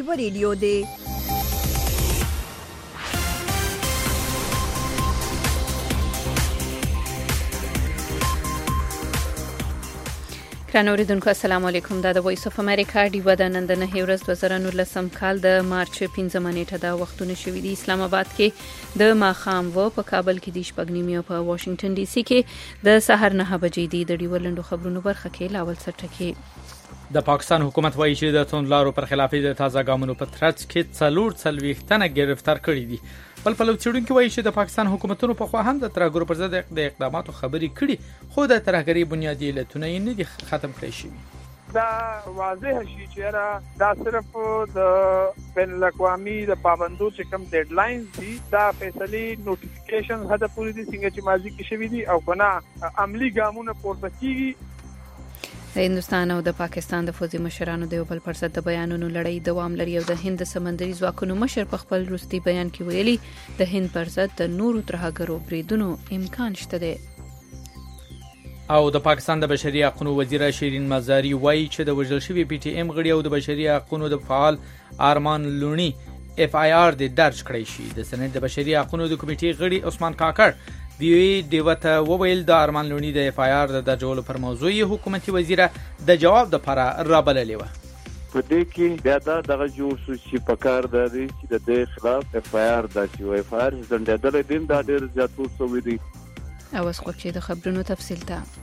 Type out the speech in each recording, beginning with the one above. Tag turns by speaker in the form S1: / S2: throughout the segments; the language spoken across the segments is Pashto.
S1: طالب ریډیو دی.
S2: ګرانو اوریدونکو السلام علیکم. دا د وایس اف امریکا ډیوه د نن د 9 ورځ 2019 کال د مارچ 15 نیټه دا وختونه شوې دي. اسلام آباد کې د ماخام و په کابل کې د شپږنیمې او په واشنگټن ډي سي کې د سحر 9 بجې دي. د ډیوه لندو خبرونو برخه کې لاول سرټکی
S3: د پاکستان حکومت وایي چې د توندلارو پر خلاف د تازه ګامونو په ترڅ کې 440 تنه گرفتار کړي دي. بل پلو څېړونکي وایي چې د پاکستان حکومتونو په خوا هم د ترهګرو پر ضد د اقداماتو خبرې کړي، خو د ترهګرۍ بنیادي علتونه یې نه دي ختم کړی شوي.
S4: دا واضح شي چې دا صرف د بین الاقوامي د پابندو چې کوم ډیډلاینز دي دا فیصلې نوټیفیکیشن هدا پوری دي څنګه چې ماضي کې شوي دي او کنه عملی ګامونه پورته کیږي.
S2: د هندستان او د پاکستان د فوجي مشرانو د یو بل پر ضد د بیانونو لړۍ دوام لري او د هند سمندري ځواکونو مشر په خپل وروستي بیان کې ویلي د هند پر ضد د نورو ترهګرو بریدونو امکان شته دی.
S3: او د پاکستان د بشري حقوقو وزیر شیرین مزاری وایي چې د وژل شوی پی ټی ایم غړي او د بشري حقوقو د فعال ارمان لونی اف آی آر د درج کړی شي. د سند د بشري حقوقو د کمیټې غړي عثمان کاکړ دی دیوته وویل د ارمان لونی د اف آی آر د درجولو پر موضوع حکومتي وزیر د جواب د لپاره رابللې و.
S5: په دې کې بیا دغه جوړ شو چې په کار د دې چې د خلاف اف آی آر د چې اف آی آر زندهدل دین د ډېر زیاتو شوې دي.
S2: او اوس خو چې د خبرونو تفصیل ته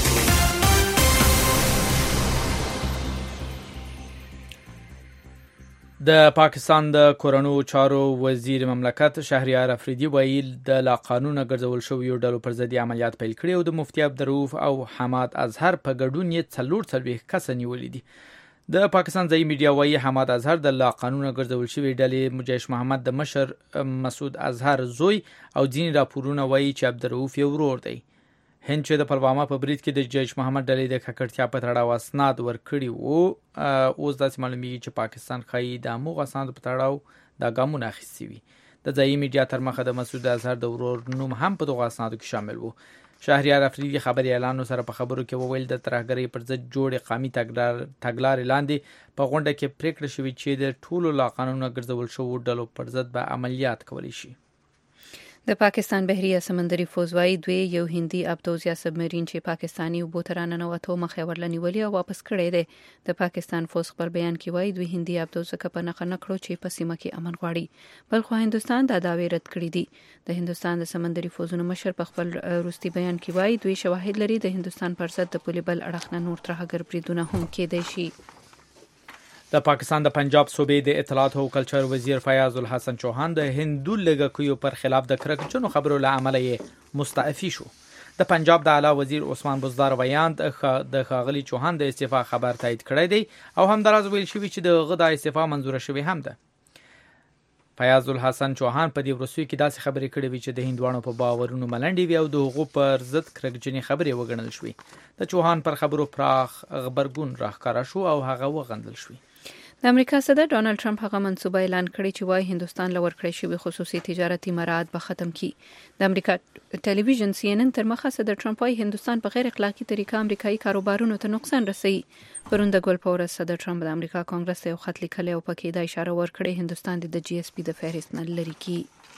S3: د پاکستان د کورونو چارو وزیر مملکت شهریار افریدي ویل د لا قانون ګرځول شوی ډلو پر ضد عملیات پیل کړي او د مفتي عبدالرؤف او حماد اظهر په ګډون یې 440 کس نیولې دي. د پاکستان ځای میډیا وایي حماد اظهر د لا قانون ګرځول شوی ډلې مجاهد محمد د مشر مسعود اظهر زوی او ځینې راپورونه وایي چې عبدالرؤف یو ورور دی. هند چې د پلوامه په برید کې د جیش محمد ډلې د ککړتیا په تړاو اسناد ورکړي وو، اوس داسې معلومیږي چې پاکستان خایي د موغ اسناد په تړاو د ګامونه اخیستي وي. د ځای میډیا تر مخه د مسعود اظهر د ورور نوم هم په دغه اسنادو کې شامل وو. شهریار افریدي خبري اعلان سره په خبرو کې وویل د ترهګرۍ پر ضد جوړ قومي تګلارې لاندې په غونډه کې پریکړه شوې چې د ټولو لا قانون ګرځول شوو ډلو پر ضد به عملیات کولی شي.
S2: د پاکستان بحریه سمندري فوج وايي دوی یو هندي ابدوز یا سبمرین چې پاکستاني اوبو ته راننوتو مخې ورلنیولې او واپس کړی دی. د پاکستان فوج خپل بیان کې وايي دوی هندي ابدوز څخه په نخښه نکړو چې په سیمه کې امن غواړي، بل خو هندستان دا دعوی رد کړی دي. د هندستان د سمندري فوجونو مشر په خپل وروستي بیان کې وايي دوی شواهد لري د هندستان پر ضد د پولي بل اړخ نه نور ترهګر بریدونه هم کېدای شي.
S3: د پاکستان د پنجاب صوبې د اطلاعات او کلچر وزیر فیاض الحسن چوهان د هندو لږکیو پر خلاف د کرکټرونو خبرو له امله یې مستعفي شو. د پنجاب د اعلی وزیر عثمان بزدار ویان د ښاغلي چوهان د استعفا خبر تایید کړی دی او همداراز ویل شوی چې د غدا استعفا منظور شوی هم ده. فیاض الحسن چوهان په دې وروستیو کې داسې خبرې کړې وي چې د هندوانو په باورونو ملنډې وي او د هغو پر ضد کرکجنې خبرې وګڼل شوې. د چوهان پر خبرو پراخ غبرګون راښکاره شو او هغه وغندل شوی.
S2: د امریکا صدر ډونالد ټرمپ هغه منصوبه اعلان کړی چې وايي هندستان لور کړی شوی خصوصي تجارتي مراعات به ختم کړي. د امریکا ټلویزیون سی ان ان تر مخه صدر ټرمپ وايي هندستان په غیر اخلاقی طریقه امریکایي کاروبارونو ته نقصان رسوي. پرون د ګل په ورځ صدر ټرمپ د امریکا کانګرس ته یو خط لیکلی او پکې دا اشاره ورکړې هندستان د جی اس پی د فهرست نه لري کی.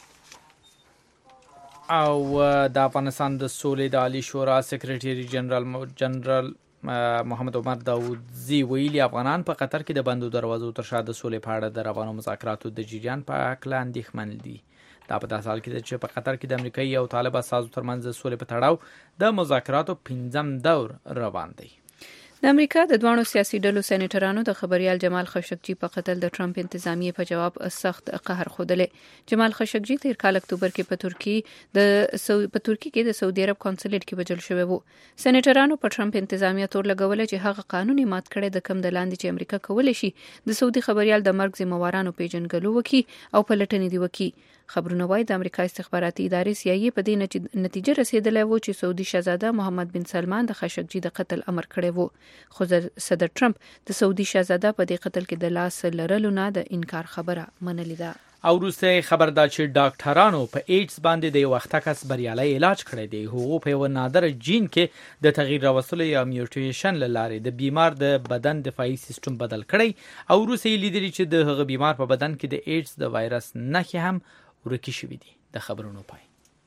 S2: او
S3: د افغانستان د سولې د عالی شورا سیکریټری جنرال محمد عمر داودزی ویلي افغانان په قطر کې د بندو دروازو تر شا د سولې په اړه د روانو مذاکراتو د جریان په اړه اندېښمن دي. دا په داسې حال کې چې په قطر کې د امریکایي او طالب اساسو ترمنځ د سولې په تړاو د مذاکراتو 5م دور روان دی.
S2: د امریکا د دوانو سیاسي ډلو سېنیټرانو د خبريال جمال خشکجي په قتل د ټرمپ انتظامیه په جواب سخت قهر خوده. جمال خشکجي تیر کال اکتوبر کې په ترکی کې د سعودي عرب کونسلیټ کې وژل شوی وو. سېنیټرانو په ټرمپ انتظامیه تور لګول چې هغه قانوني مات کړي د کم د لاندې چې امریکا کولای شي د سعودي خبريال د مرګ ذمہوارانو پیژنګلو وکي او پلټنې دی وکي. خبرونه وايي د امریکا استخباراتي ادارې CIA په دې نتیجه رسیدلې وو چې سعودي شاهزاده محمد بن سلمان د خشکجي د قتل امر کړی وو. خو صدر ټرمپ د سعودي شاهزاده په دې قتل کې د لاس لرلو نه د انکار خبره منلې ده.
S3: او وروسته خبر دا چې ډاکټرانو په ایډز باندې د یو وخته کس بریالي علاج کړی دی. هغه په یو نادر جین کې د تغییر راوستلو یا میوټیشن لاره د بیمار د بدن دفاعي سیستم بدل کړی او وروسته یې لیدلی چې د هغه بیمار په بدن کې د ایډز د وایرس نښې هم ورکې شوې دي. د خبرونو پای.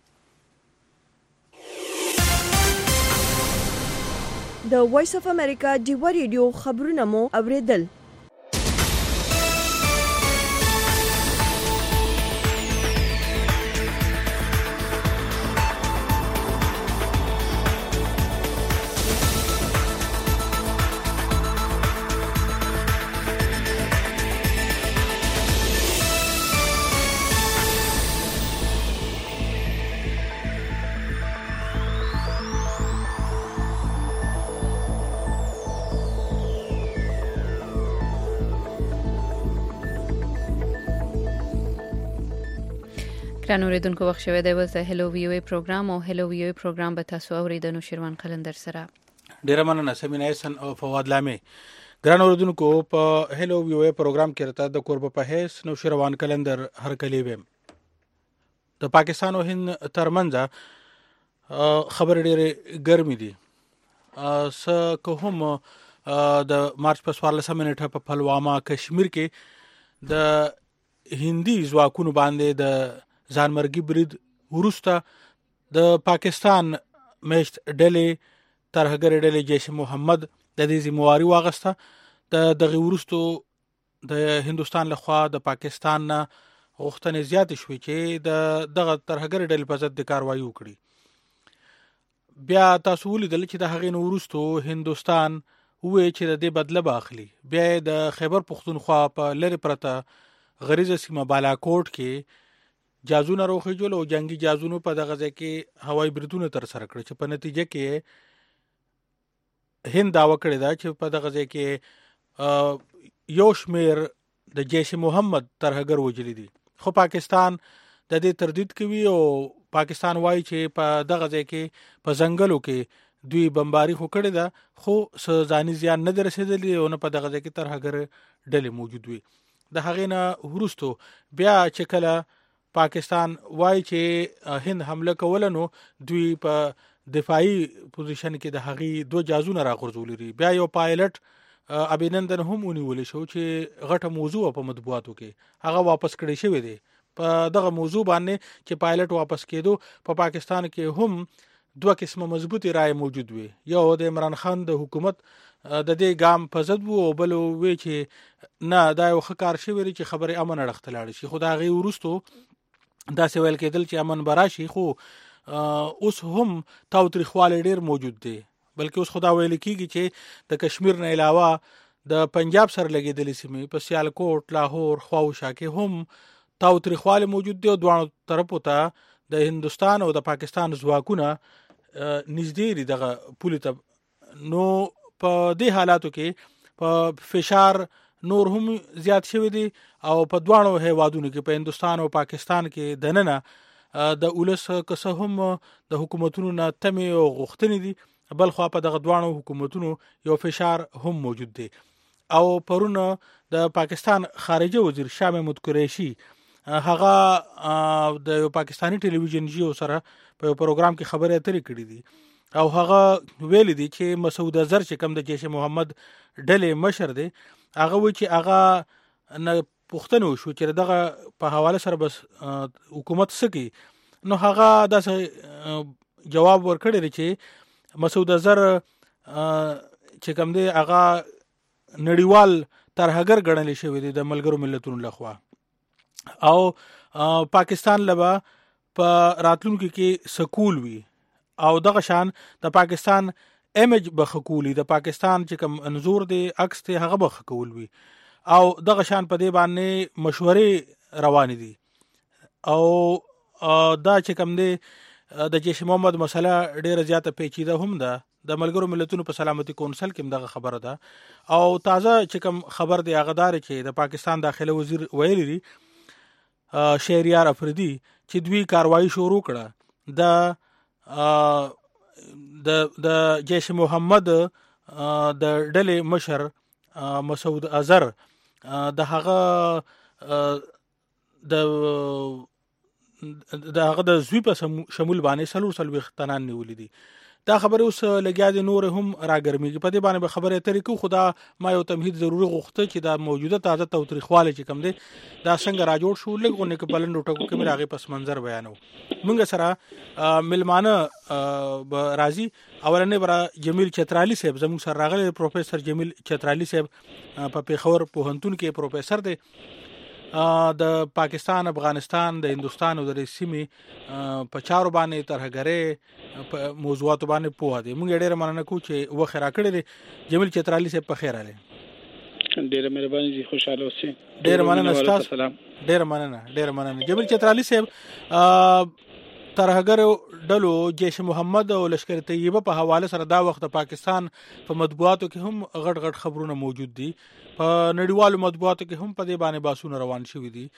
S1: د وایس اف امریکا ډیوا ریډیو خبرونه مو اوریدل.
S2: ګران اوریدونکو وخت شوه دی وز هلو وی او پروګرام او هلو وی او پروګرام به تاسو اوریدنو شروان قلندر سره.
S6: ډیر مننه سمینه احسن او فواد لامه. ګران اوریدونکو په هلو وی او پروګرام کې راته د قرب په هیڅ نو شروان قلندر هر کلی ویم. د پاکستان او هند ترمنځ خبر ډیر ګرمي دي. س که هم د مارچ په 14 منټه په پلواما کشمیر کې د هندي ځواکونو باندې د ځانمرګي برید وروسته د پاکستان میشت ډلې ترهګر ډلې جیش محمد د دې ذمہواری واغسته. دغه وروسته د هندستان لخوا د پاکستان نه غوښتنې زیات شوې چې دغه ترهګر ډلې په ضد د کاروایی وکړي. بیا تاسو ولیدل چې د هغې نه وروسته هندستان وې چې د دې بدله باخلي. بیا د خیبر پختونخوا په لری پرته غریزه سیمه بالاکوټ کې جازونه روخېجول او جنگي جازونو په دغه ځای کې هوایي بریدونه تر سره کړ چې په نتیجه کې هند داوا کړی دا چې په دغه ځای کې یو شمیر د جیش محمد ترهګر وجلی دي. خو پاکستان د دې تردید کوي او پاکستان وایي چې په دغه ځای کې په ځنګلو کې دوی بمباری خو کړی دا خو ځاني زیان نه رسیدلی او نه په دغه ځای کې ترهګر ډلې موجود وي. د هغې نه وروسته بیا چې کله پاکستان وایي چې هند حمله کوله نو دوی په دفاعي پوزیشن کې د هغې 2 جازونه راغورځولي دي. بیا یو پایلټ ابینندن هم ونیول شو چې غټه موضوع په مطبوعاتو کې هغه واپس کړی شوی دی. په دغه موضوع باندې چې پایلټ واپس کېدو په پاکستان کې هم 2 قسمه مضبوطی رائے موجود وي. یو د عمران خان د حکومت د دې ګام په ضد وو او بل وی چې نه دا یو ښه کار شوی چې خبره امن اړخته لاړ شي. خو دا غي ورستو دا څه ویل کېدل چې امن براشي خو اوس هم تاوتریخواله ډیر موجود دی. بلکې اوس خدا ویل کیږي چې د کشمیر نه علاوه د پنجاب سره لګیدلې سیمې په سیالکوټ لاهور خواوشا کې هم تاوتریخواله موجود دی او دوه طرفو ته د هندستان او د پاکستان ځواکونه نږدې دي دغه پولې ته. نو په دې حالاتو کې په فشار نور هم زیات شوی دی او په دوانو هیوادونو کې په هندستان او پاکستان کې دننه د اولس کسه هم د حکومتونو نه تمه او غوښتنې دي بل خو په دغه دوانو حکومتونو یو فشار هم موجود دی. او پرونه د پاکستان خارجه وزیر شاه محمود قریشي هغه د پاکستانی ټلویزیون جیو سره په پروګرام کې خبرې اترې کړې دي او هغه ویل دي چې مسعود اظهر چې کوم د جیش محمد ډلې مشر دی هغه و چې هغه نه پښتنو شو چې دغه په حواله سره بس حکومت سکی نو هغه د جواب ورکړی چې مسعود اظهر چې کوم دی هغه نړیوال ترهګر ګڼل شوی دی د ملګرو ملتونو لخوا او پاکستان لبا په راتلونکو کې سکول وي او دغه شان د پاکستان ایمیج بخکولی د پاکستان چې کوم انزور دی عکس ته هغه بخکول وي او دغه شان په دې باندې مشورې روان دي او دا چې کوم دی د جیش محمد مسله ډیره زیاته پیچیده هم ده د ملګرو ملتونو په سلامتی کونسل کې دغه خبره ده او تازه چې کوم خبر دی هغه دار چې د پاکستان داخله وزیر ویلي دی شهریار افریدي چې دوی کاروایی شروع کړه د جیش محمد د ډلې مشر مسعود اظهر د هغه هغه د زوی په شمول باندې سلور تنان نیولې دي. دا خبره اوس لګیا دي نور هم راګرميږي. په دې باندې به خبره اترې کو خدا ما یو تمهید ضروري غوښته چې دا موجوده تازه توتریخواله چې کم دي دا څنګه را جوړ شو لګونه کې بلند ټکو کې راغی پس منظر بیانو. موږ سره ملمانه راضي اولنې برا جمیل چترالی صاحب زموږ سره راغلی پروفیسور جمیل چترالی صاحب په پیښور پوهنتون کې پروفیسور دی. د پاکستان، افغانستان، د هندستان او د سیمې په چارو باندې ترهګرۍ په موضوعات باندې پوهه دي. موږ ډېر مننه کوو چې وخت راکړی دی. جمیل چترالی صاحب په خیر اله.
S7: ډېر مهرباني جی خوشاله اوسئ.
S6: ډېر مننه تاسو. ډېر مننه جمیل چترالی صاحب. ترهګر ډلو جیش محمد او لشکر طیبه په حواله سره دا وخت پاکستان په مطبوعاتو کې هم غټ خبرونه موجود دي. په نړیوالو مطبوعاتو کې هم په دې باندې باسونه روان شوي دي.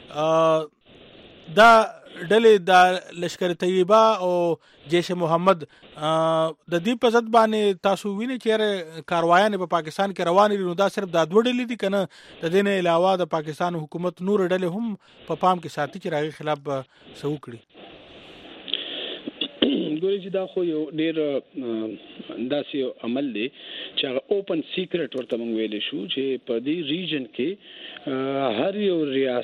S6: دا ډلې د لشکر طیبه او جیش محمد د دې په ضد باندې تاسو وینئ چې کاروایان په پاکستان کې روان دي. نو دا صرف د دوه ډلې دي کنه د دې نه علاوه د پاکستان حکومت نور ډلې هم په پام کې ساتي چې راغي خلاف سو کړي.
S7: ګورې چې دا خو یو ډېر داسې عمل دی چې هغه اوپن سیکرټ ورته موږ ویلی شو چې په دې ریجن کې هر یو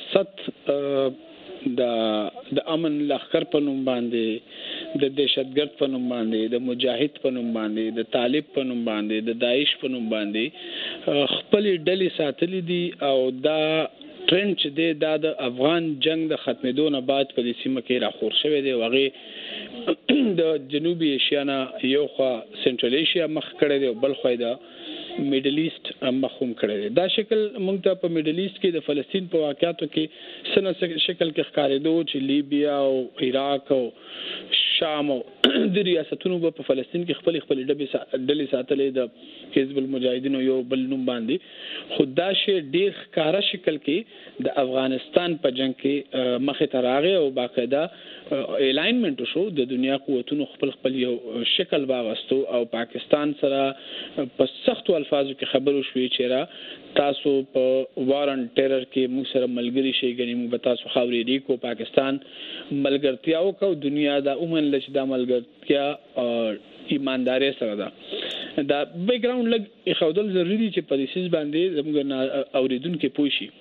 S7: ریاست د امن لښکر په نوم باندې، د دهشتګرد په نوم باندې، د مجاهد په نوم باندې، د طالب په نوم باندې، د داعش په نوم باندې خپل ډلې ساتلې دي. او دا ټرند چې دی دا د افغان جنگ د ختمېدو نه بعد په دې سیمه کې راخور شوی دی. هغې د جنوبي ایشیا نه یو خوا سنټرل ایشیا مخ کړی دی او بل خوا د میډل ایست مخ هم کړی دی. دا شکل موږ ته په میډل ایست کې د فلسطین په واقعاتو کې څنګه شکل کې ښکارېدو چې لیبیا او عراق او شام او د ریاستونو په فلسطین کې خپل ډلې ساتلې د حزب المجاهدین یو بل نوم باندې. خو دا شی ډېر ښکاره شکل کې د افغانستان په جنگ کې مخې ته راغی او باقاعده الاینمنت شو. د دنیا قوتونو خپل یو شکل واغستو او پاکستان سره په سختو الفاظو کې خبرو شوې چې را تاسو په وار ان ټیرر کې موږ سره ملګری شئ، غني موږ تاسو خاورې دی کو پاکستان ملګرتیا او دنیا دا اومن لچ دا ملګرتیا ایمانداري سره ده. دا بیک ګراوند لګ خودل ضروری دي چې پالیسیز باندې زموږ اوریدونکو پوه شي.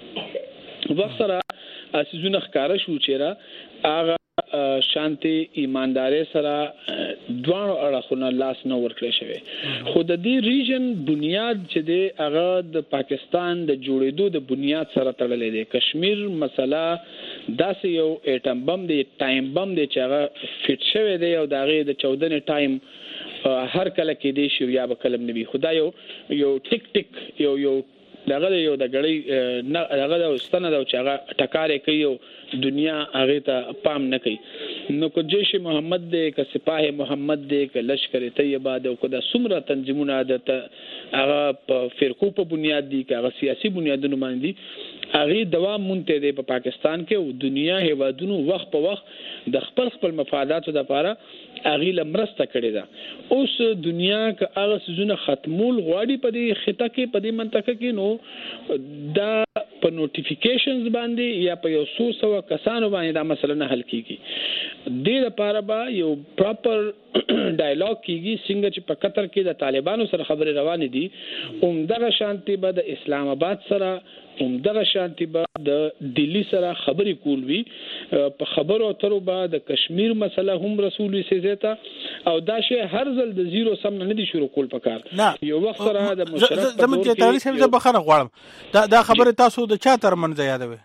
S7: وخت سره اساسونه ښکارا شو چې را هغه شانتي ایمانداري سره دوه اړخونه لاس نه ورکړی شوی. خو د دې ریجن بنیاد چې دی هغه د پاکستان د جوړېدو د بنیاد سره تړلې دی. کشمیر مسله داسې یو اټم بم دی، ټایم بم دی چې هغه فټ شوی دی او د هغې د 14 ټایم هر کله کې دی شي یا به کلم نه وي. خو دا یو ټیک ټیک یو دغه یو د غړی نه هغه د ستنه د چې هغه ټکارې کوي او دنیا هغه ته پام نه کوي. نو کو جیش محمد دې ک سپاه محمد دې ک لشکر طیبه دې کو د سمره تنظیمونه د هغه په فرقو په بنیاد دي ک هغه سیاسي بنیادونو باندې دي هغه دوام مونته دي په پاکستان کې او دنیا هیوادونو وخت په وخت د خپل مفاداتو لپاره هغه لمرسته کړی ده. اوس دنیا ک هغه سيزونه ختمول غواړي په دې خطه کې په دې منطقه کې نو دا په نوټیفیکیشنز باندې یا په یو څو کسانو باندې دا مسله نه حل کیږي. دې لپاره به یو پراپر ډایلاګ کیږي څنګه چې په قطر کې د طالبانو سره خبرې روانې دي دغه شانتي به د اسلام آباد سره دغه شانتي به د دلی سره خبرې کول وي. په خبرو اترو به د کشمیر مسله هم رسول سيزتا او دا شی هر ځل د زیرو سم نه دي شروع کول پکار. یو وخت سره د مشرف
S6: زمون ته تاریخ هم بخنه غواړم دا خبره تاسو د چا تر منځ یادوي؟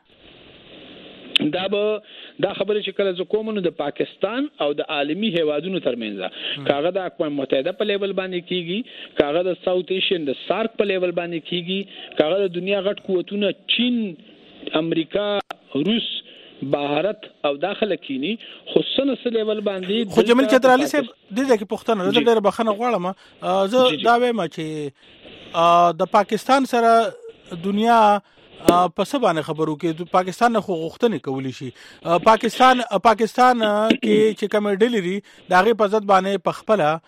S7: دا خبره چې کله کومونو د پاکستان او د عالمی هیوادونو ترمنځ کاغه د اقوام متحده په لیول باندې کیږي، کاغه د ساوث ایشین د سارک په لیول باندې کیږي، کاغه د دنیا غټ قوتونه چین، امریکا، روس، بهارت او داخله کینی خصوصا لیول باندې.
S6: خو جمیل چترالی صاحب د دې کې پښتنه زه ډېر بخنه غواړم. زه دا وایم چې د پاکستان سره دنیا په څه باندې خبرو کې پاکستان خو غوښتنه کولی شي. پاکستان کې چې کوم ډلې دا غي په ضد باندې په خپل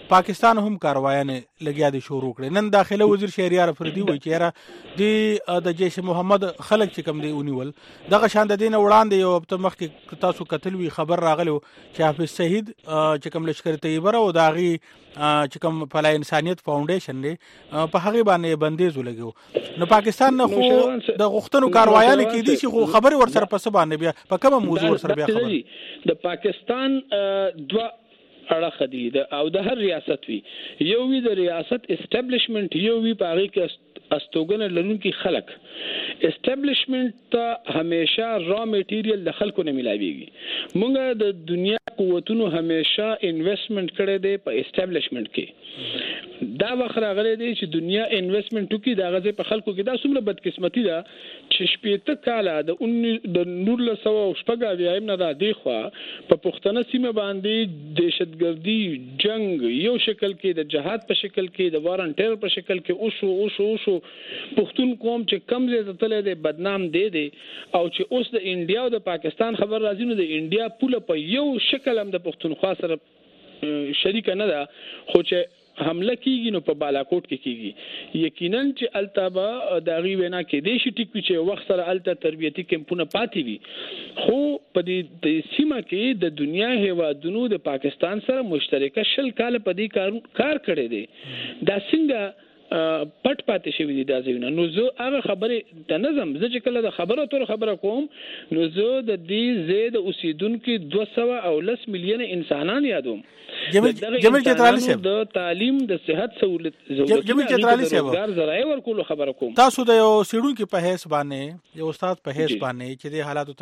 S6: پاکستان هم کاروایانه لګیا دي شروع کړي. نن داخله وزیر شهریار افریدي وایي چې د جیش محمد خلک چې کوم دی ونیول دغه شان د دین وړاندې یو په مخ کې تاسو کتل وی خبر راغلو چې حافظ شهید چې کوم لشکره طیبه او داغي چې کوم فلاح انسانیت فاونډیشن دی په هغه باندې بندیز ولګو. نو پاکستان نه خو د غختنو کاروایانه کې دي چې خو خبر ورسره پس باندې بیا په کومه موضوع ورسره بیا خبر
S7: د پاکستان دوا اړه خدي او د هر ریاست وی یو وی د ریاست اسټابلیشمنت یو وی په هغه کې استوګنه لرونکي خلک اسټابلیشمنت ته همیشه را میټیریل د خلکو نه ملایويږي. موږ د دنیا قوتونو همیشه انویسټمنٹ کړی دی په اسټابلیشمنت کې. دا وخت راغلی دی چې دنیا انویسټمنت وکړي دا غزه په خلکو کې دا څومره بدقسمتي ده چې شپېته کاله د 1980 نه دا دی خو په پښتنه سیمه باندې دهشتګردي جنگ یو شکل کې د جهاد په شکل کې د وارنټیر په شکل کې اوسو پښتون قوم چې کم زیاته تللی دی بدنام دی او چې اوس د انډیا او د پاکستان خبر راځي نو د انډیا پوله په یو شکل هم د پښتونخوا سره شریک نه ده خو چې حمله کیږي نو په بالاکوټ کې کیږي. یقینا چې التبا داغي وینا کې د شي ټیک چې وخت سره الته تربیتی کمپونه پاتې وي خو په دې سیمه کې د دنیا هیوادونو د پاکستان سره مشترکه شل کال په دې کار کړی دی. دا څنګه پټ پاتې شوی دي دا ځینې نو زه هغه خبره د نظم زه چې کله د خبره تر خبره کوم نو زه د دې زید اوسیدونکو 210 میلیون انسانان یادوم.
S6: جمیل چترالی صاحب
S7: د تعلیم د صحت سہولت
S6: جمیل چترالی صاحب
S7: روزګار ذرایع ورکول خبره کوم.
S6: تاسو د یو سیډونکو په هیڅ باندې یو استاد په هیڅ باندې چې د حالاتو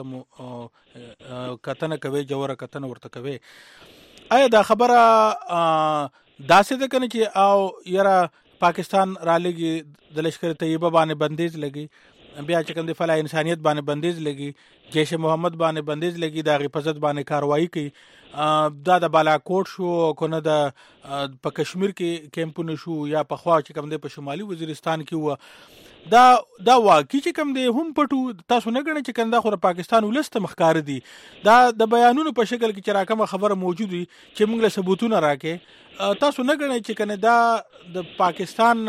S6: ته کتنه کوي جوړه کتنه ورته کوي آیا دا خبره داسې ده کنه چې او یاره پاکستان را لګي د لشکره طیبه باندې بندیز لګي بیا چې کوم د فلاح انسانیت باندې بندیز لګي جیش محمد باندې بندیز لګي د حفاظت باندې کاروایی کوي دا د بالاکوټ شو کنه د په کشمیر کې کیمپونه شو یا په خوا چې کوم د په شمالي وزیرستان کې و دا واقعي چې کوم دی هم پټو تاسو نه غواړئ چې کنده خو پاکستان ولست مخکار دي دا د بیانونو په شکل کې چې راکمه خبره موجود وي چې موږ له ثبوتونه راکې تاسو نه غواړئ چې کنه دا د پاکستان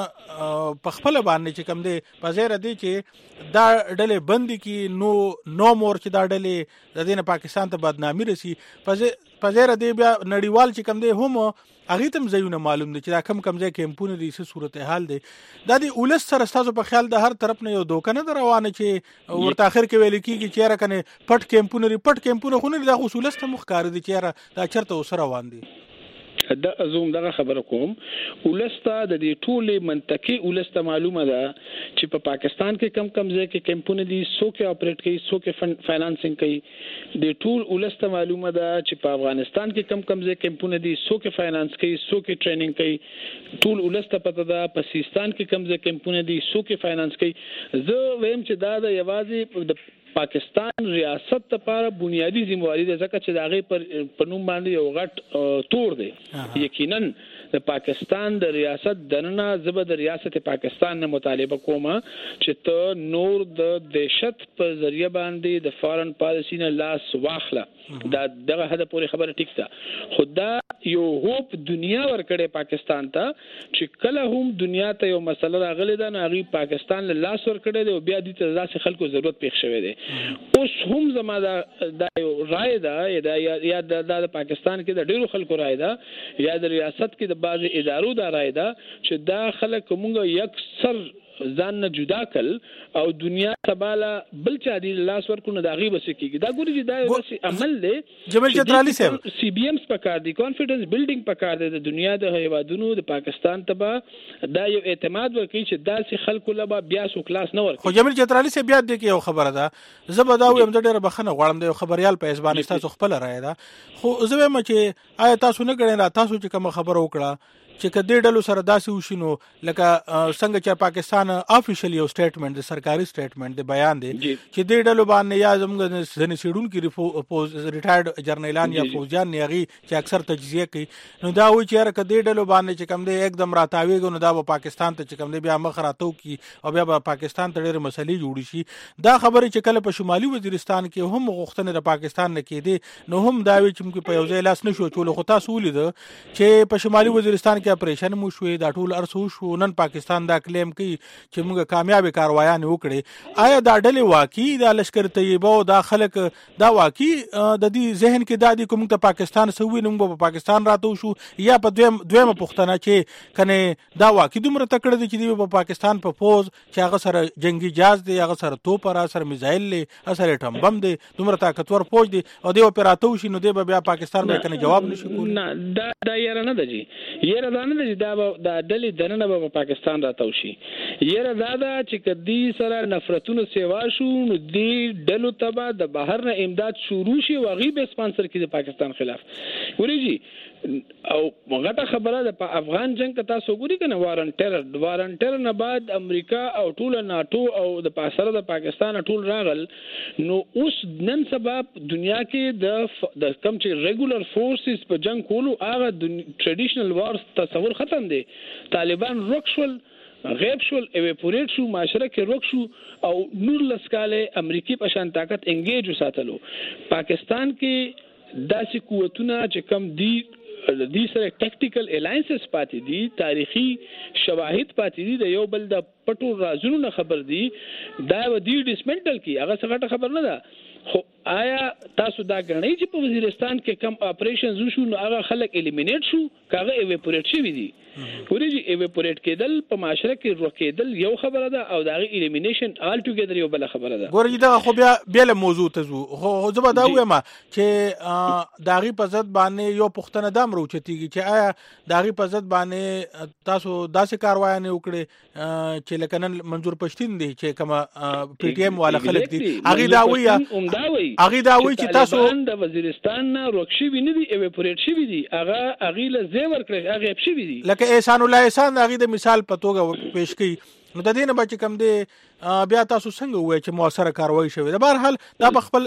S6: په خپل باندې چې کوم دی په زیره دی چې دا ډلې بندي کې نو مور چې دا ډلې د دین پاکستان ته بدنامي رسی په زیره دی بیا نړیوال چې کوم دی هم هغه تم زيونه معلوم دي چې دا کم ځای کیمپونه دي څه صورتحال دي دا د اولس سره تاسو په خیال د هر طرف نه یو دوکه نه روانه چې ورته اخر کې ویل کیږي چې را کنه پټ کیمپونه خو نه د اصولست مخکار دي چې دا چرته وسره روان دي.
S7: دا ازوم دغه خبره کوم ولستا د دې ټولې منطقي ولستا معلومه ده چې په پاکستان کې کم ځای کې کیمپونه دي څوک اپریټ کوي څوک فاینانسینګ کوي د ټول ولستا معلومه ده چې په افغانستان کې کم ځای کیمپونه دي څوک فاینانس کوي څوک ټریننګ کوي ټول ولستا پته ده په سیستان کې کم ځای کیمپونه دي څوک فاینانس کوي. زه ویم چې دا د یوازې د پاکستان ریاست لپاره بنیادی ذمہواری ده ځکه چې داغه پر نوم باندې یو غټ تور دی. یقینا د پاکستان د ریاست دننه زبر د ریاست پاکستان نه مطالبه کومه چې ته نور د دهشت په ذریعہ باندې د فارن پالیسی نه لاس واخله دا دغه هدا پورې خبره ټیک ده خدا یو هوپ دنیا ورکړې پاکستان ته چې کله هم دنیا ته یو مسله راغلی ده نه غي پاکستان له لاس ورکړې دی او بیا د تاسو خلکو ضرورت پېښ شوی دی اوس هم زما دا یو رائے ده یا د پاکستان کې د ډیرو خلکو رائے ده یا د ریاست کې د بعض ادارو دا رائے ده چې دا خلک موږ یکسر ځان نه جدا کل او دنیا تباله بل چا دی لاس ورکونه دا غیبه سکیږي دا ګوري چې دا یو عمل دی.
S6: جمیل چترالی صاحب
S7: سی بی ایمز پکار دي کانفیډنس بیلډینګ پکار دي د دنیا د هیوادونو د پاکستان ته دا یو اعتماد ورکړي چې داسې خلکو لبا بیا سو کلاس نه ورکړي.
S6: خو جمیل چترالی صاحب بیا د یو خبره ده زبدا ویم د ډیره بخنه غواړم د خبريال په اسبانه تاسو خپل راي ده خو زه وایم چې آیا تاسو نه غړئ تاسو چې کوم خبره وکړه چې کدی ډلو سره داسې وشینو لکه څنګه چې پاکستان افیشلی یو سټیټمنټ د سرکاري سټیټمنټ د بیان دی چې د ډلو باندې یا زموږ ځنې سیډونکو ریټایرډ جرنیلان یا فوجیان نیغي چې اکثر تجزیه کوي نو دا وایي چې کدی ډلو باندې چې کم دی एकदम راتاویږي نو دا به پاکستان ته چې کم دی بیا مخ راتو کی او بیا به پاکستان ته ډېر مسلې جوړ شي دا خبره چې کله په شمالي وزیرستان کې هم غوښتنه د پاکستان نه کېدی نو هم دا وی چې موږ په یو ځای لاس نشو چول خو تاسو ولید چې په شمالي وزیرستان کې اپریشن مو شوې دا ټول ارسو شو نن پاکستان دا کلیم کوي چې موږ کامیاب کاروایان وکړي آیا دا ډلې واقعي د لشکر طیبه او دا خلک دا واقعي د دې ذهن کې دا دي کوم ته پاکستان سوي نو په پاکستان راتو شو یا په دویمه پښتنه چې کنه دا واقعي دومره تکړه دي چې په پاکستان په فوز چې هغه سره جنگي جهاز دی هغه سره توپ را سره میزایل له اثر ټمبم دی دومره طاقتور فوج دی او دی اپراتو شي نو دی بیا پاکستان به کنه جواب نشي کولی
S7: نه دا یاره نه دی یاره دا نه دی دا ډلې دنه به پاکستان راتاو شي یاره دا چې کدی سره نفرتونو سیوا شو نو دی ډلو تبا د بهر نه امداد شروع شي او غیب سپانسر کړي د پاکستان خلاف ورېږي او غټه خبره د افغان جنگ ته تاسو ګوري کنه وارنټر نه بعد امریکا او ټول ناتو او د پاسره د پاکستان ټول راغل نو اوس نن سبب دنیا کې د کم چې ریګولر فورسز په جنگ کولو هغه ټریډیشنل وارز تصور ختم دی طالبان رکشل غیب شول ایویپوریټ شو معاشره کې روک شو او نور لسکاله امریکای په شان طاقت انګیج وساتلو پاکستان کې داسې قوتونه چې کم دی د سره ټیکټیکل الاینسز پاتې دي تاریخي شواهد پاتې دي د یو بل د پټو رازونو نه خبر دي دا و دی ډیسمنټل کی هغه څنګه خبر نه ده خو آیا تاسو دا غنئ چې په وزیرستان کې کم اپریشنز وشو نو هغه خلک الیمینیټ شو کاغه ایویپوریټ شي دي ورېږي ایویپوریټ کېدل په معاشره کې روکېدل یو خبره ده او دا غي الیمینیشن آل ټوګیدر یو بل خبره ده
S6: ګورې دا خو بیا له موضوع ته زو خو زما دا وایم چې داغي په ضد باندې یو پښتنه دام روچتيږي چې آیا داغي په ضد باندې تاسو داسې کاروایي نه وکړي چې لکنن منظور پښتين دي چې کما پی ټی ایم والا خلک دي هغه دا وایي چې تاسو
S7: د وزیرستان نه روکشي ویني دي ایویپوریټ شي دي هغه له زیور کړی هغه شي دي
S6: لکه احسان الله احسان هغه د مثال په توګه پیش کړي نو د دې نه بچ کم دی بیا تاسو څنګه وای چې موثره کاروایی شوی د بهر حال دا په خپل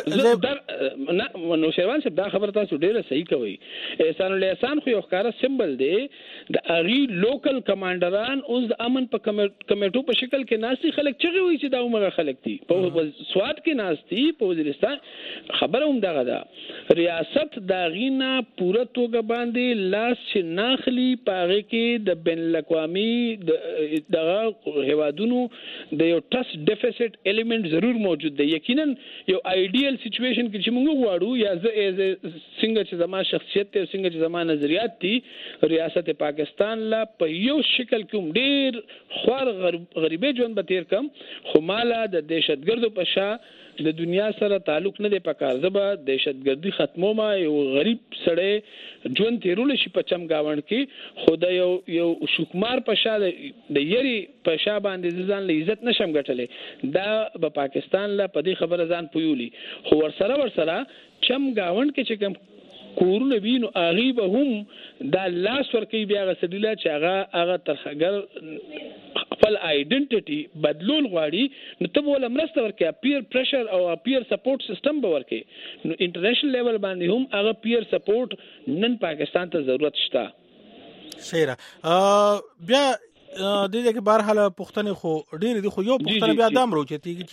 S7: نه نو شیروان صاحب دا خبره تاسو ډیره صحیح کوي احسان الله احسان خو یو ښکارا سمبل دی د اغي لوکل کمانډران اوس د امن په کمیټو په شکل کې ناسي خلک چغي وي چې دا عمره خلک دي په سواد کې ناسي په وزیرستان خبره هم دغه ده ریاست دا غینا پوره توګه باندې لاس ناخلی پاره کې د بین الاقوامي دغه هوادونو د یو ډیفیسټ الیمنٹ ضرور موجود دی یقینا یو آیډیل سچويشن کې چې موږ غواړو یا څنګه چې زما شخصیت ته څنګه چې زما نظریات دي ریاست پاکستان لا په یو شکل کې ډېر خوار غریبې ژوند به تیر کم خو مالا د دهشتګردو په شا د دنیا سره تعلق نه دی پکار زبا دهشتګردي ختمو ما یو غریب سړی ژوند تیرول شي په چم گاوند کې خدای یو شکمار په شا د یری په شا باندې ځان له عزت نشم ګټلې دا په پاکستان لا په دې خبره ځان پویولي خو ورسره چم گاوند کې چې کوم کورونه وینو اغي به هم دا لاس ورکی بیا غسډیلا چې هغه ترخګر خپل آیډنټیټي بدلول غواړي نو ته ول مرسته ورکې پیر پریشر او پیر سپورټ سیستم به ورکې نو انټرنیشنل لیول باندې هم هغه پیر سپورټ نن پاکستان ته ضرورت شته
S6: شیره بیا د دې کې بهر حال پښتنه خو ډېر دي خو یو پښتنه بیا دام روچتي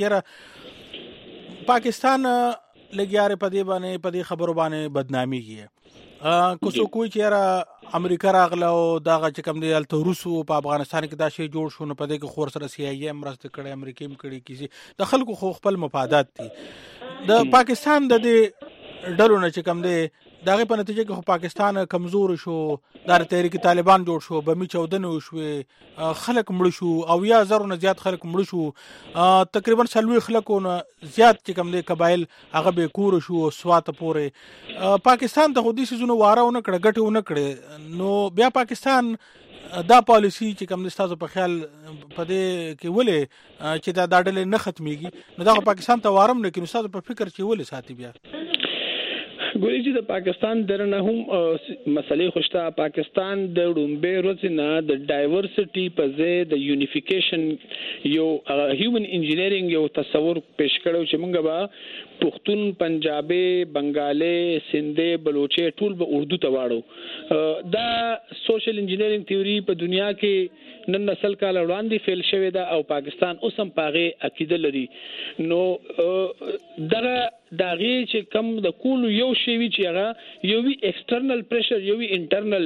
S6: چې پاکستان لګیاره پدې باندې پدې خبرو باندې بدنامي کیه کوڅو کوی چې امریکا راغله او دغه چې کوم دی الته روسو په افغانستان کې دا شی جوړ شو نو پدې کې خور سره سی ای ایم راست کړي امریکا هم کړي کیږي د خلکو خو خپل مفادات دي د پاکستان د دې ډلو نه چې کوم دی دغه په نتیجه کې پاکستان کمزور شو د تحریک طالبان جوړ شو بمی 14 شو خلک مړ شو او یا زرو نه زیات خلک مړ شو تقریبا 40 خلکو نه زیات چې کوم دی قبایل هغه به کور شو سوات پورې پاکستان ته خو دې سيزونو واره نه کړ غټه نه کړ نو بیا پاکستان دا پالیسی چې کوم تاسو په خیال پدې کې ولې چې دا ډلې نه ختميږي نو دا پاکستان ته وارم نه کینو تاسو په فکر چې ولې ساتي بیا
S7: ګوري چې د پاکستان درنه هم مسلې خوشته پاکستان د رومبه ورځ نه د ډایورسټي په ځای د یونیفیکیشن یو هیومن انجینیرینګ یو تصور پیش کړو چې موږ به پښتون پنجابي بنگالي سندي بلوچي ټول به اردو ته واړو دا سوشل انجینیرینګ تیوري په دنیا کې نن نسل کال وړاندې فیل شوې ده او پاکستان اوس هم پاغه عقیده لري نو دغه چې کم د کول یو شی وی چې هغه یو وی ایکسټرنل پریشر یو وی انټرنل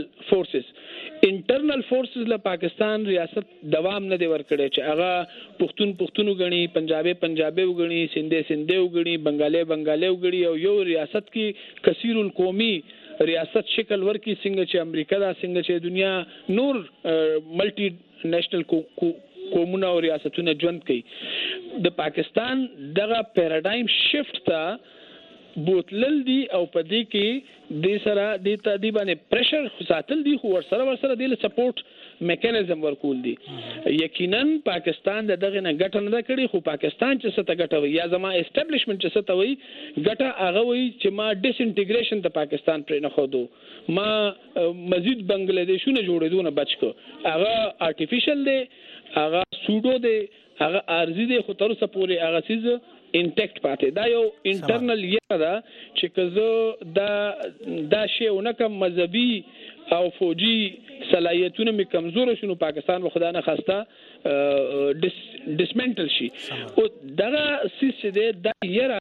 S7: فورسز له پاکستان ریاست دوام نه دی ورکړي چې هغه پښتون غني پنجابي وګني سندي وګني بنگالي وګړي او یو ریاست کې کثیر القومي ریاست شکل ورکی څنګه چې امریکا دا څنګه چې دنیا نور ملټي نېشنل قومونه او ریاستونه ژوند کوي د پاکستان دغه پیراډایم شفت ته بوتلل دي او په دې کې د سره د تادیبانه پریشر ساتل دي خو ورسره د سپورټ میکانیزم ورکول دي یقینا پاکستان دغه نه ګټه نه کړي خو پاکستان چې څه ته ګټه وي یا زما اسټابلیشمنت چې څه ته وي ګټه هغه وي چې ما ډیس انټیګریشن ته پاکستان پر نه خودو ما مزید بنگلاديشونه جوړېدونه بچ کو هغه آرټیفیشل دی هغه سودو دی هغه ارزي دی خو تر اوسه پورې هغه چیز انټیکټ پاتې دا یو انټرنل یې دا چې کزه دا شی ونکم مذهبي او فوجي صلاحیتونه می کمزور شونه پاکستان خدا نه خواسته ډیسمنټل شي او دا سیس دی دا یره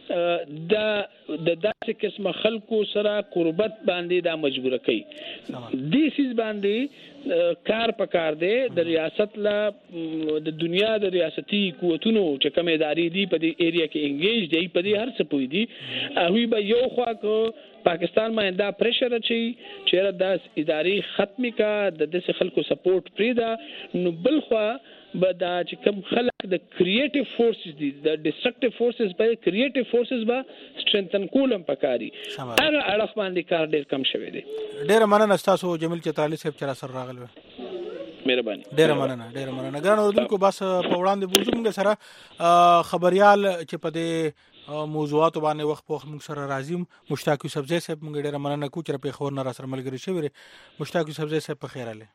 S7: د داسې قسمه خلکو سره قربت باندې دا مجبور کوي د سیس باندې کار پکار دی د ریاست لا د دنیا د ریاستي قوتونو چې کوم ادارې دي په دې ایریا کې انګیج دي په دې هر څه پوي دي هغه به یو خوا کو پاکستان باندې دا پریشر اچي چې دا ادارې ختمي کا د دې خلکو سپورټ پریدا نو بل خوا به دا چې کوم خلک د کریټیو فورسز دي د ډیسټرکټیو فورسز به کریټیو فورسز به سټرنثن کولم پکاري هغه اړه باندې کار ډیر کم شوی دی
S6: ډیر مننه تاسو جمیل چترالی صاحب چې را سره راغلو
S7: مهرباني
S6: ډیر مننه ګران اوردونکو بس په وړاندې بوزم سره خبريال چې په دې موضوعات باندې وخت په موږ سره راځي مشتاق یوسف زئی صاحب موږ ډیر مننه کوم چې په خبر نه را سره ملګری شوی مشتاق یوسف زئی صاحب په خیر اله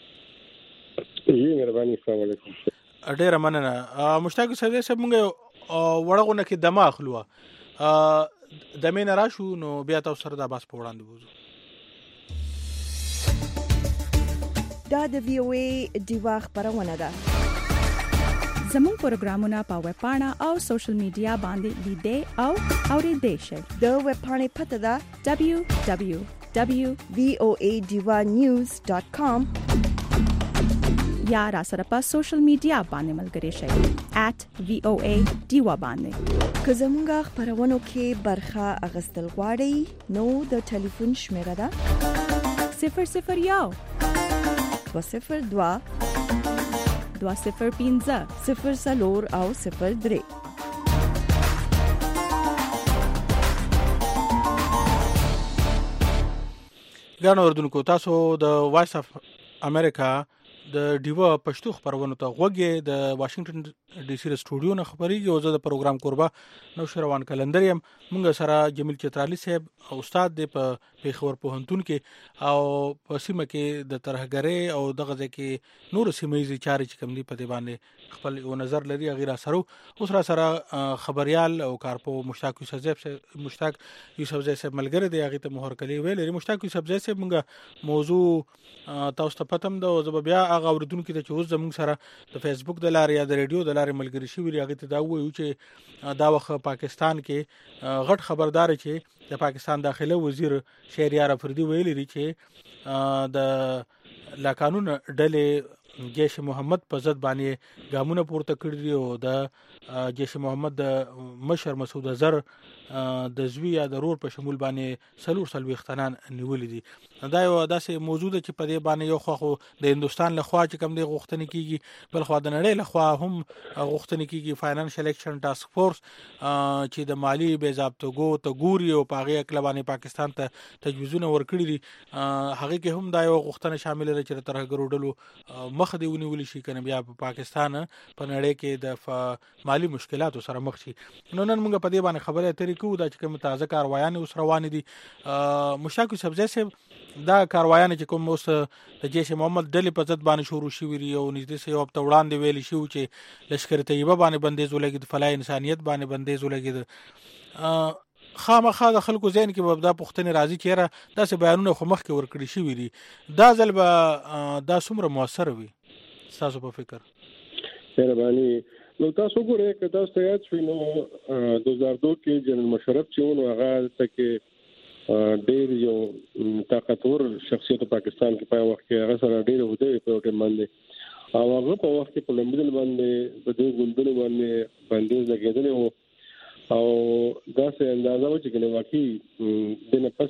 S8: جی مهرباني السلام علیکم
S6: ډیر مننه مشتاق یوسف زئی صاحب موږ وړغونه کې دمه اخلو د مين راشو نو بیا تاسو سره د باس په وړاندې بوزو
S1: دا د وی او ای دیوا خبرونه ده
S9: زموږ پروګرامونه په ویب پاڼه او سوشل میډیا باندې لیدئ او اورئ شئ
S1: د ویب پاڼې پته ده www.voadivanews.com
S9: یا را سره په سوشل میډیا باندې ملګری شئ @voadiva باندې
S1: که زموږ خبرونه کې برخه اغستل غواړئ نو د ټلیفون شمیره ده
S9: 001
S1: 202
S9: 205
S1: 04 او 03
S6: ګران اوردونکو تاسو د وایس اف امریکا د ډیوا پښتو خبرونه ته غوږی د واشنگټن ډي سي سټوډیو نه خبريږي او زه د پروګرام قربا نو شروان کلندر يم مونږ سره جمیل چترالی صاحب استاد دی په پیښور پوهنتون کې او په سیمه کې د ترهګری او دغه ځکه نور سیمایي چاري چې کوم دی په دی باندې خپل یو نظر لري غیر سره اوس را سره خبريال او کارپو مشتاق یوسف زئی صاحب ملګری دی هغه ته مهر کلی ویل لري مشتاق یوسف زئی صاحب مونږ موضوع تاسو ته پتم ده او زه بیا هغه اوردونکو ته چې اوس زموږ سره د فیسبوک د لارې یا د ریډیو د لارې ملګری شي ویل هغه ته دا وایو چې دا وخت پاکستان کې غټ خبردار چې د پاکستان داخله وزیر شهریار افریدي ویل لري چې د لا قانون ډلې جیش محمد په ضد باندې ګامونه پورته کړی او د جیش محمد د مشر مسعود اظهر د زوی یا د رور په شمول باندې سلور اختنان نیولې دي دا یو داسې موضوع ده چې په دې باندې یو خو د هندستان له خوا چې کوم دی غوښتنه کیږي بل خو د نړۍ له خوا هم غوښتنه کیږي فاینانشل اکشن ټاسک فورس چې د مالی بې ضابطګو ته ګوري او په هغه کې باندې پاکستان ته تجویزونه ورکړي دي هغه کې هم دا یو غوښتنه شامل لري چې ترهګرو ډلو مخ دی ونیول شي کنه بیا په پاکستان په نړۍ کې د مالی مشکلاتو سره مخ شي. نو نن موږ په دې باندې خبرې اترې کوو دا چې کوم تازه کاروایان اوس روان دي. مشتاق صاحب زه دا کاروایان چې کوم اوس د جیش محمد ډلې په ضد باندې شروع شوي دي او نږدې سه یو هفته وړاندې ویلي شو چې لشکر طیبه باندې بندیز ولګید، فلای انسانیت باندې بندیز ولګید. خامخا د خلکو ذهن کې به دا پوښتنې راځي چې یاره داسې بیانونه خو مخکې ورکړي شوي دي، دا ځل به دا څومره مؤثر وي ستاسو په فکر؟
S8: مهرباني. نو تاسو ګورئ که تاسو ته یاد شوي نو 2002 کې جنرال مشرف چې و نو هغه ته ډېر یو طاقتور شخصیت پاکستان کې په وخت کې هغه سره ډېر هوده په ټیم باندې او هغه په وخت کې په لمبل باندې په دې ګوندونو باندې بندیز لګېدل او دا څه اندازه و چې کنه واقعي د نه پس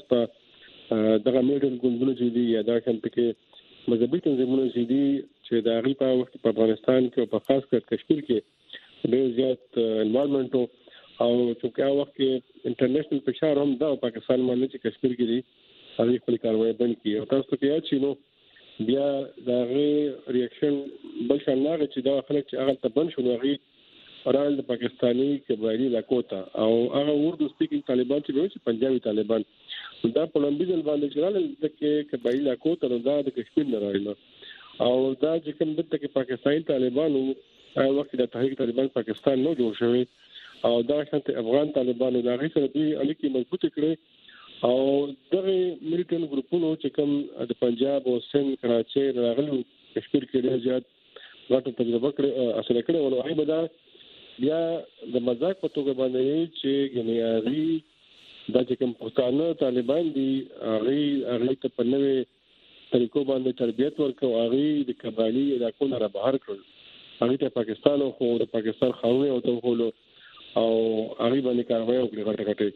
S8: په دغه میډل ګوندونو چې دي یا دا شان کې مذهبي تنظیمونه چې دي چې دا غي په وخت په افغانستان کې او په خاص کر کشمیر کې ډېر زیات انوالمنټ او چې هغه وخت کې انټرنیشنل فشار هم دا پاکستان باندې چې کشمیر کې دي هغه خپل کاروایی بند کړي او تاسو ته یاد شي نو بیا دا غي ریاکشن بل شان نه چې دا خلک چې هغه ته بند شو هغه اورال د پاکستانی قبایلی علاقو ته او هغه اردو سپیکینګ طالبان چې وایي چې پنجابي طالبان دا په لمبي ځل باندې چې راغلل د قبایلی علاقو ته دا د کشمیر نه راغلی او دا چې کوم د تک پاکستاني طالبانو هغه وخت د تحریک طالبان پاکستان نو جوړ شوی او دا شانت افغان طالبانو دا غي سره دوی اړیکې مضبوطه کړې او دغه ملیټن ګروپونو چې کوم د پنجاب او سند کراچي راغلو کشمیر کې ډېر زیات غټه تجربه کړې اصل کړې ولو هغه بدا بیا د مزاج په توګه باندې چې غنیاري دا چې کوم پښتانه طالبان دي هغه ته په نوې طریقو باندې تربیت ورکو هغه د قبایلی علاقو نه بهر کړل هغه ته پاکستان او د پاکستان خاورې او ته هولو او هغه باندې کاروایی وکړي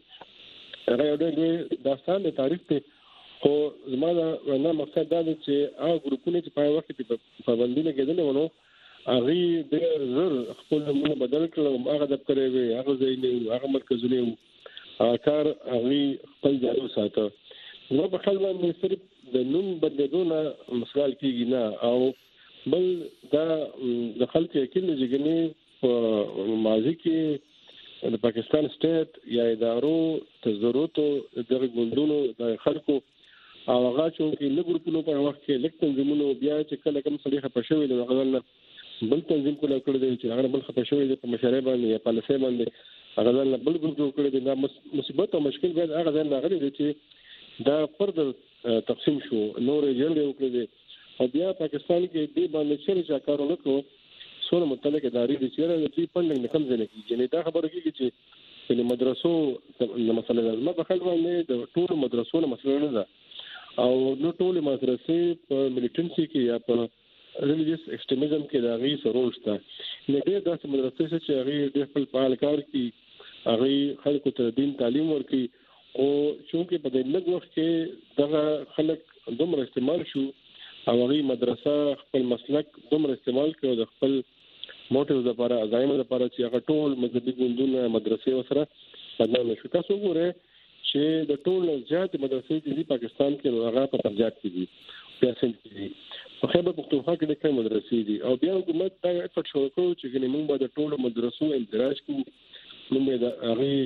S8: غټه هغه یو ډېر داستان د تاریخ ته خو زموږ نه مقصد دا دی چې هغه ګروپونه چې په وخت کې پابندي لګېدل ونو هغه ډېر زر خپل نومونه بدل کړل هغه د پرې وي هغه ځای هغه مرکزونه کار هغه خپل ځای وساته نو په خپل باندې صرف د نوم بدلونه مسئله کیږي نه او بل دا د خلک یقین لري په ماضي کې د پاکستان سټیټ یا ادارو تزوراتو دغه ګوندونو د خلکو او هغه چې له ګروپونو په وخت کې لیک تنظیمونو بیا چې کله کوم صلیخه پښوي د غزل بل تنظیم کوله کړی دی چې هغه بل خپښوي د مشارې باندې یا پالیسي باندې هغه ځل بل ګروپ جوړ کړی دی دا مصیبت او مشکل به هغه ځل راغلی دی چې دا فردر تقسیم شو نور جوړ وکړي دی او بیا پاکستان کې د باندې چې کارونه کوي سره متعلق ادارې د چیرې د دې پندنګ نه کم ځنه کیږي نه دا خبره کیږي چې د مدرسو د مسله لازمه په خلک باندې د ټول مدرسو نه مسله نه ده او نو ټول مدرسې په ملیټنسي کې یا په ریلیجیس ایکستریمزم کې دا غي سره شته نه دې داسې مدرسې چې هغه د خپل فعال کار کوي هغه خلکو ته دین تعلیم ورکوي او چې په دې لږ وخت کې دغه خلک دومره استعمال شو او هغه مدرسه خپل مسلک دومره استعمال کړو د خپل موټیو لپاره ازایم لپاره چې هغه ټول مذهبي ګوندونه مدرسې وسره بدنام شو. تاسو وګورئ چې د ټول زیات مدرسې چې پاکستان کې هغه په پنجاب کې دي په سند کې دي په خیبر پختونخوا کې د کوم مدرسې دي او بیا حکومت دا ایفورت شو کوي چې موږ به د ټول مدرسو اندراج کوو موږ د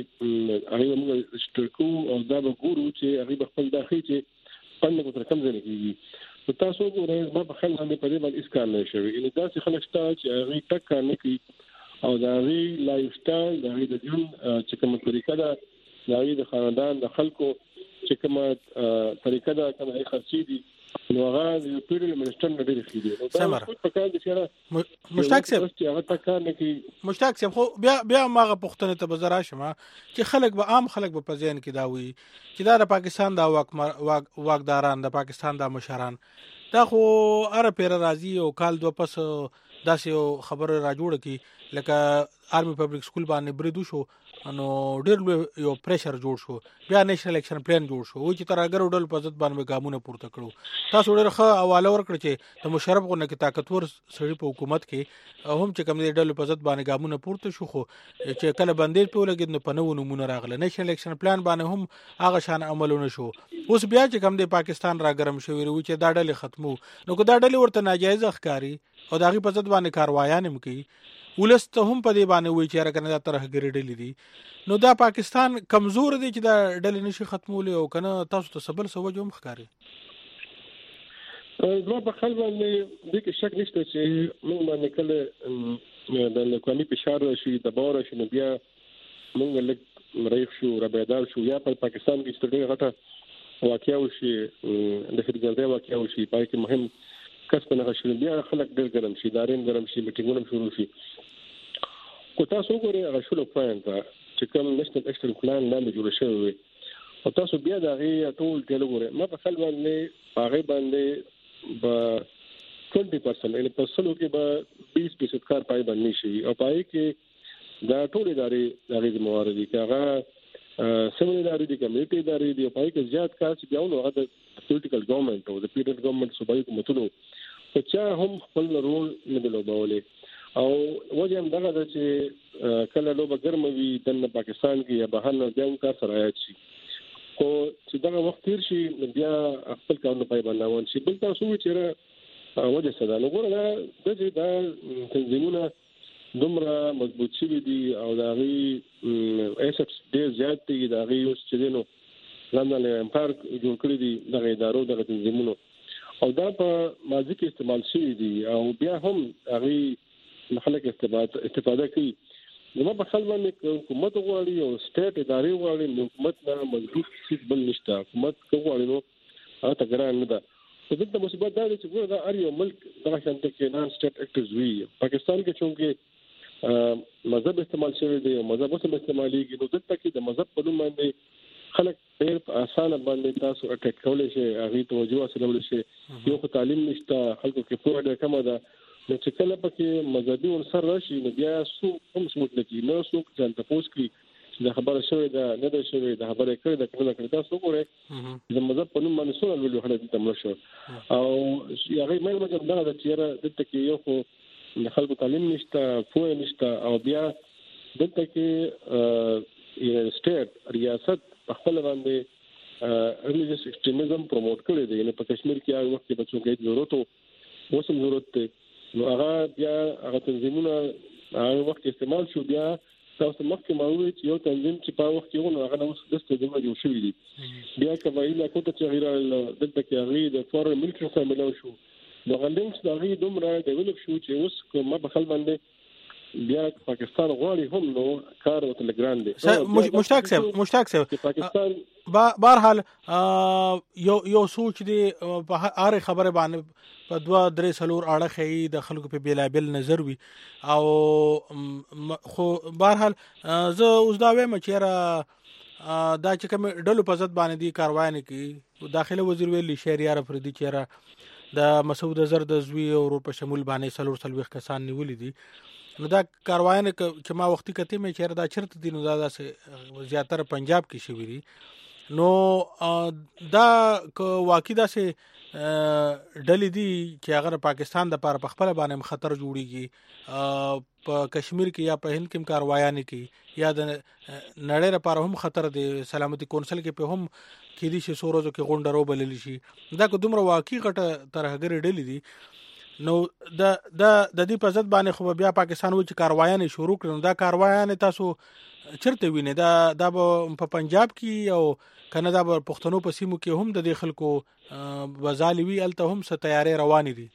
S8: هغه موږ شترکو او دا به ګورو چې هغه خپل داخلي چې پنځه تر کم ځای کېږي. تاسو وګورئ ما په خل باندې په دې باندې اس کار نه شوی ان دا څه خلک شته چې هغه ټک کار نه کوي او دا غي لایف سټایل دا غي د ژوند چې کومه طریقه ده دا غي د خاندان د خلکو چې کومه طریقه ده کومه خرچي دي نو هغه د پیډل منسټر نه ډېر خېدي او دا څه په کار دي چې
S6: مشتاق صاحب
S8: هغه ټک کار نه کوي.
S6: مشتاق صاحب خو بیا ماغه پښتنه ته بزرا شمه چې خلک به عام خلک به په ځین کې دا وي چې دا د پاکستان دا واکداران د پاکستان دا مشران دا خو اره پیر راضي او کال دو پس داسې خبر را جوړ کی لکه آرمي پبلک سکول باندې بریدو شو نو ډېر یو پریشر جوړ شو بیا نېشنل اکشن پلان جوړ شو چې تر اگر ډول په ضد باندې ګامونه پورته کړو تاسو ډېر ښه حواله ورکړ چې د مشرف غو نه کې طاقتور سړي په حکومت کې هم چې کوم ډول په ضد باندې ګامونه پورته شو خو چې کله باندې په لګید نو په نو نمونه راغله نېشنل اکشن پلان باندې هم هغه شان عملونه شو اوس بیا چې کوم د پاکستان را ګرم شوی وي چې دا ډلې ختمو نو کو دا ډلې ورته ناجایز ښکاری او داغي په ضد باندې کاروایان هم کوي ولست هم په دې باندې وی چې راکنه دا ترهګری ډلې دي نو دا پاکستان کمزور دی چې دا ډلې نشي ختمول او کنه تاسو ته سبل سوجو هم ښکاری
S8: زما په خپل باندې د کې شک نشته چې موږ باندې کله د قومي فشار شي د باور شي نو بیا موږ لږ مریخ شو ربیدار شو یا په پاکستان کې ستړي غټه واقعیا وشي د خدګردي واقعیا وشي پای کې مهم کس په نغښل بیا خلک ډېر ګرم شي دارین ګرم شي میټینګونه شروع شي کو تاسو ګورئ هغه شلو پوینټ چې کوم نېشنل اکشن پلان لاندې جوړ شوی وي او تاسو بیا دا غي ټول ټول ګورئ ما په خپل باندې هغه باندې به 20% یعنی په سلو کې به 20% کار پای باندې شي او پای کې دا ټول ادارې دغه موارد دي هغه سیمه ادارې دي کمیټې ادارې دي پای کې زیات کار چې بیا نو هغه پولیټیکل ګورنمنت او د پیریډ ګورنمنت صوبایي حکومتونو په چا هم خپل رول نه لوبولې او وجه هم دغه چې کله لوبه ګرمه وي د پاکستان کې یا بهر بیا هم کار سره شي خو چې دغه وخت تیر شي بیا خپل کارونه پای باندې شي بل تاسو چې وجه سره نو ګوره دا تنظیمونه دومره مضبوط شي دي او دا غي ایسپس ډیر زیات دي دا غي اوس چې نو لندن امپایر جوړ کړی دي دغه ادارو دغه تنظیمونو او دا په ماضي کې استعمال شوی دي او بیا هم هغه خلک استفاده کوي نو په خپل باندې حکومت غواړي او سټیټ ادارې غواړي حکومت نه مضبوط څه بل نشته حکومت غواړي نو هغه تګران نه ده په دې مصیبت دا چې ګوره دا اړ یو ملک دغه شانته کې نان سټیټ اکټرز وی پاکستان کې چونکه مذهب استعمال شوی دی او مذهب هم استعماليږي نو دلته کې د مذهب په نوم باندې خلک ډېر په اسانه باندې تاسو اټیک کولای شي هغه توجه حاصلول شي یو خو تعلیم نشته خلکو کې پوهه ډېره کمه ده نو چې کله پکې مذهبي عنصر راشي نو بیا څو هم سموت لګي نو څو ځان تاسو کې د خبره شوی ده نه ده شوی د خبره کړې ده کله کله تاسو ګورئ د مذهب په نوم باندې څو ولې خلک تمل شو او هغه مې مطلب دا چې دلته کې یو خو خلکو تعلیم نشته پوهه نشته او بیا دلته کې سټیټ ریاست خپل باندې ریلیجیس ایکستریمزم پروموټ کړی دی په کشمیر کې هغه وخت بچو کې ضرورت وو اوس هم ضرورت دی نو هغه بیا هغه تنظیمونه هغه وخت استعمال شو بیا تاسو مخکې ماوي چې یو تنظیم چې په وخت کې ونه هغه نو د تنظیم جوړ شوی دی بیا قبایل کوته چې غیر دلته کې هغه د فورن ملټری فامیلو شو نو غلنګس د هغه دومره ډیولپ شو چې اوس کومه په خپل باندې بیا پاکستان غواړي هم نو کار او تلګران دي
S6: مشتاق صاحب پاکستان بهرحال یو سوچ دی په هر خبره باندې په 2-3 سلور اړه د خلکو په بیلابل نظر وي او خو بهرحال زه اوس دا وایم چې دا چې کوم ډلو په ضد باندې دي کاروای نه کوي داخله وزیر ویلي شهریار افریدي چې د مسعود اظهر د زوی او په شمول باندې سلور سلويخ کسان نیولې دي نو دا کاروایانه چې ما وختي کته مې چیرې دا چرته دي نو دا زیاتره پنجاب کې شوی دي نو دا واقعي دا سه ډلې دي چې هغه پاکستان د پر خپل باندې خطر جوړيږي په کشمیر کې یا په هند کې کاروایانه کې یا د نړۍ لپاره هم خطر دی سلامتي کونسل کې په هم کې دي چې سورزو کې غونډه روبلل شي دا کو دومره واقعي غټه ترهګر ډلې دي نو د دې په ضد باندې خو بیا پاکستان و چې کاروایانه شروع کړي دا کاروایانه تاسو چرته ویني دا په پنجاب کې او کنه دا په پښتنو په سیمو کې هم د دې خلکو وزالوي الته هم څه تیارې روانې دي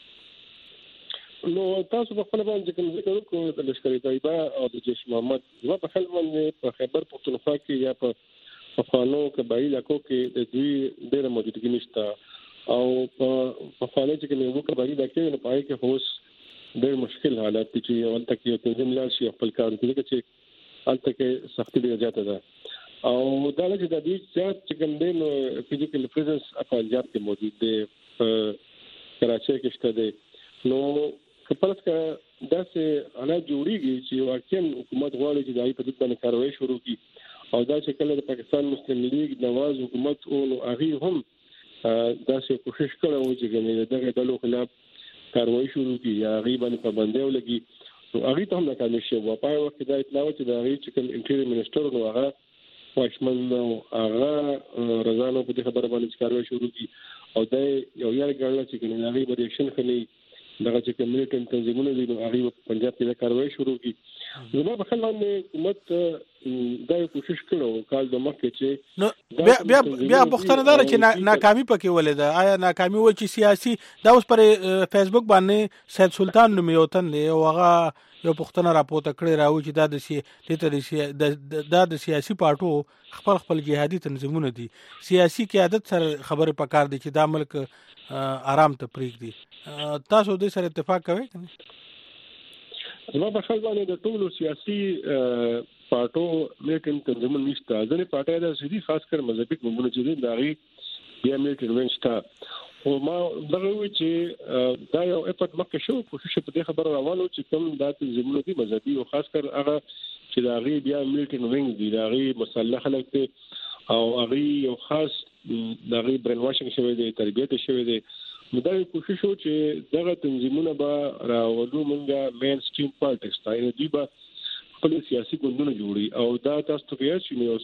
S8: نو تاسو په خپل باندې کوم ذکر وکړو د لشکري طیبه او د جیش محمد نو په خپل باندې په خیبر پختونخوا کې یا په افغانو قبایل کو کې د دوی ډېر موجودګي نشته او په فعاله چې کوم یو قبایل کې نه پای کې هوس ډېر مشکل حالات دي چې ولته کې تنظیم لار شي خپل کار کوي چې الته کې سختي ډېر زیاته ده او دا چې د دې چې کوم دین فزیکل پریزنس په پنجاب کې موجود دی کراچۍ کې شته دی نو خپلس کا داسې حالات جوړیږي چې واقعا حکومت غواړي چې دای په دې باندې کاروایی شروع کړي او دا چې کله د پاکستان مسلم لیگ نواز حکومت او هغه هم داسې کوشش کړو چې ګنې دغه ډلو خلاف کاروایی شروع کړي یا هغه باندې پابندي ولګي نو هغه ته هم ناکام شي. په پای وخت دا اطلاع چې دا هغه چې کوم انټیریر منسٹر نو هغه واچمن نو هغه رضانو په دې خبره باندې کاروایی شروع کړي او دا یو ګړل چې ګنې هغه به ریاکشن کوي دغه چې کمیټن تنظیمونه دي نو هغه پنجاب کې کاروایی شروع کړي. نو په خپل باندې حکومت دا کوشش کړو کال د مخکې چې
S6: نو بیا پوښتنه ده چې ناکامي پکې ولې آیا ناکامي و چې سیاسي دا اوس پر فیسبوک باندې سید سلطان نوم یو تن دی او هغه یو پوښتنه راپورته کړې راو چې دا د سیاسي پارټو خپل جهادي تنظیمونه دي سیاسي قیادت سره خبره پکار دي چې دا ملک آرام ته پریږدي. تاسو دې سره اتفاق کوئ کنه؟
S8: زما په خیال باندې د ټولو سیاسي پارټو لیکن تنظیمونه نشته. ځینې پارټي د سړي خاص کر مذهبي ګوندونه چې دي داغي بیا ملي ونشته او ما دغه وی چې دا یو اپټ مکه شو کوشش په دې خبره روانو چې کوم د تنظیمونو دي مذهبي او خاص کر هغه چې داغي بیا ملي ونګ دي داغي مسلح خلک دي او هغه یو خاص داغي برین واشنګ شوی دی تربیته شوی دی. نو دا کوشش و چې دغه تنظیمونه به راوړو مونږه مین سټریم پالیټکس ته یعنی دوی به خپل سیاسي ګوندونه جوړي او دا تاسو ته یې چې نو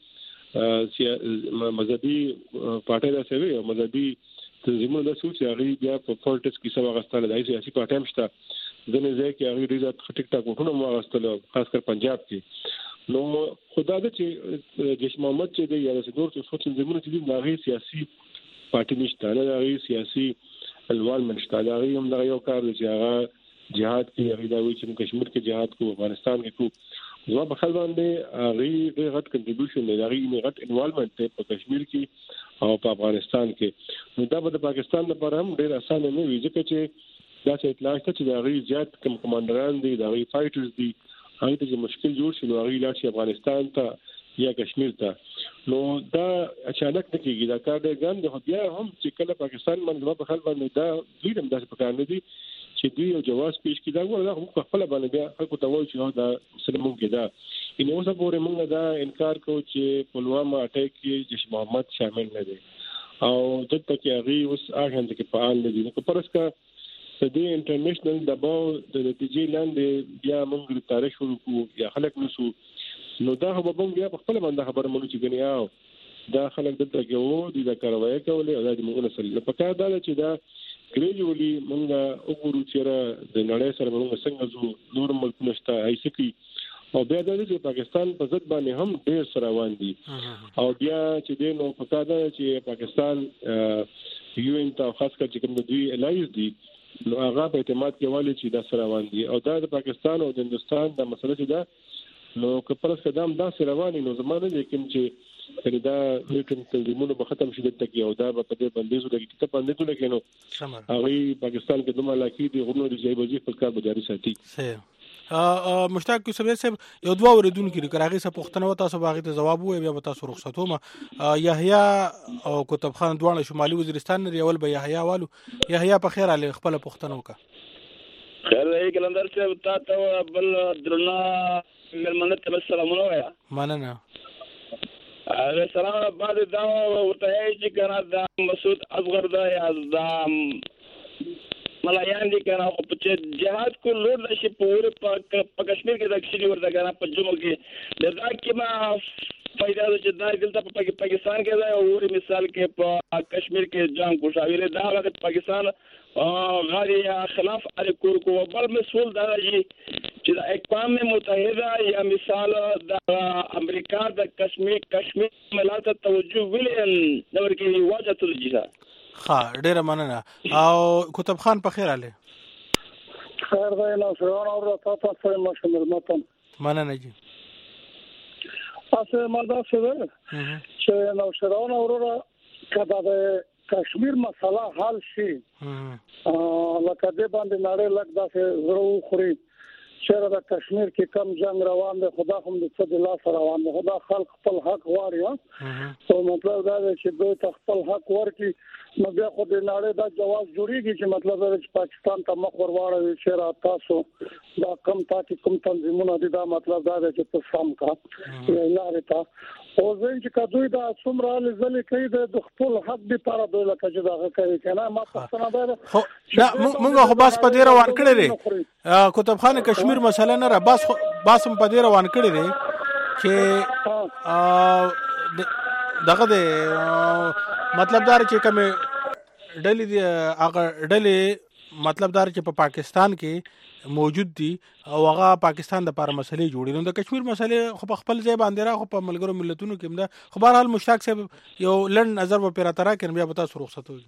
S8: سو مذهبي پارټي دا سوي او مذهبي تنظیمونه د سوچ هغه بیا په پالیټکس کې سبا غستل دای سیاسي پارټي هم شته ځنې ځکه چې هغه ډیره ټیک ټاک وټونه مو غستل خاص کر پنجاب کې. نو خدا دې چې جیش محمد چې د یاد سدور څو تنظیمونه چې د هغه سیاسي پارټي نشته نه هغه سیاسي الوال منشته هغه هم د یو کار چې هغه جهاد کې هغه دا وی چې کشمیر کې جهاد کو افغانستان کې کو زما په خپل باندې هغه ډېر غټ کنټریبیوشن دی هغه نه غټ انوالومنت په کشمیر کې او په افغانستان کې. نو دا د پاکستان لپاره هم ډېر اسانه نه وي ځکه چې دا چې اطلاع شته چې هغه زیات کم کمانډران دي هغه فایټرز دي هغه ته مشکل جوړ شي نو هغه لاړ شي افغانستان ته یا کشمیر ته. نو دا اچانک نه کیږي دا کار د ګان د بیا هم چې کله پاکستان باندې په خپل باندې دا ویډم داسې پکار نه دي چې دوی یو جواز پیش کړي دا ولا په خپل باندې بیا خلکو ته وایي چې دا سلمون کې دا ان اوسه پورې موږ دا انکار کوو چې پلوامه اٹیک کې جیش محمد شامل نه دي او دلته کې هغه اوس اخند کې فعال نه دي. نو پرسکا د دې انټرنیشنل دباو د نتیجې لاندې بیا موږ تاریخ شروع کوو یا خلک نسو نو دا به موږ بیا په خپل باندې خبره مونږ چې غنیاو دا خلک دلته کې وو د کاروایی کولې او د موږ سره په کار دا چې دا ګریجولي موږ وګورو چې د نړۍ سره موږ څنګه زو نور ملکونه شته ایسکی او بیا د پاکستان په ضد باندې هم ډېر سره روان دي او بیا چې د نو په کار دا چې پاکستان یو ان ته خاص کر چې کوم د دوی الایز دي نو هغه په اعتماد کې والي چې دا سره روان دي او دا د پاکستان او د هندستان د مسله چې دا نو که پرس قدم دا سره رواني نو زمانه لیکن چې دا لیکن تنظیمونه به ختم شي د تکي او دا په دې بندیزو د کتاب باندې ټول کېنو هغه پاکستان کې دومره لاکي دي غوړو د ځای په کار جاري ساتي.
S6: مشتاق کوسبه صاحب یو دوه اوریدونکو کې راغی څه پوښتنه و تاسو باغی ته جواب وې بیا به تاسو رخصتوم یحیی او کتب خان دوه شمالي وزیرستان لري اول به یحیی والو یحیی په خیر علي خپل پوښتنه وکړه.
S10: خیر ای کلندر صاحب تاسو بل درنا ملمنه ته السلام علیکم
S6: مننه
S10: السلام بعد دا ورته چې کنه دا مسعود اصغر دا یا دا ملایان دي کنه او په جهاد کو لور نشي پوره په کشمیر کې د اکثری ورته کنه په جمعو کې دا کې ما پیدا چې دا دلته په پاکستان کې دا او مثال کې په کشمیر کې جنگ کو شاویل دا د پاکستان غاری خلاف اړ کو بل مسؤل دا چې د اقوام متحده یا مثال د امریکا د کشمیر ملات توجه ویلن نور کې واجه تل جهاد
S6: ها ډیره مننه او کتب خان په خیر علي
S11: خیر دی نو شروع اور تاسو ما شمرمتم
S6: مننه جی
S11: اسه مردا سره چې نو شروع اور کدا د کشمیر مسله حل شي لکه دې باندې نړۍ لګدا چې زرو خوري چې د کشمیر کې کم جنگ روان دی خدا هم د څه د لاس روان دی خدا خلک خپل حق غواړي او مطلب دا دی چې دوی خپل حق ورکړي نو بیا خو د نړۍ دا جواز جوړیږي چې مطلب دا چې پاکستان ته مخ ورواړي چې را تاسو دا کم تاکي کوم تنظیمونه دي دا مطلب دا دی چې په سم کا لارې ته او ځین چې کدوې دا څومره لزلې کوي د خپل حق دی پر دوی لکه چې دا کوي کنه ما پښتنه ده
S6: دا موږ خو بس په دې روان کړی دی کتابخانه کشمیر مسله نه را بس هم په دې روان کړی دی چې دغه دی مطلب دار چې کوم ډلې دی هغه ډلې مطلب دار چې په پاکستان کې موجود دي او هغه پاکستان د لپاره مسلې جوړې نو د کشمیر مسلې خو په خپل ځای باندې را خو په ملګرو ملتونو کې هم خو بهر حال مشتاق صاحب یو لن نظر و پیراترا کې بیا به تاسو رخصت وي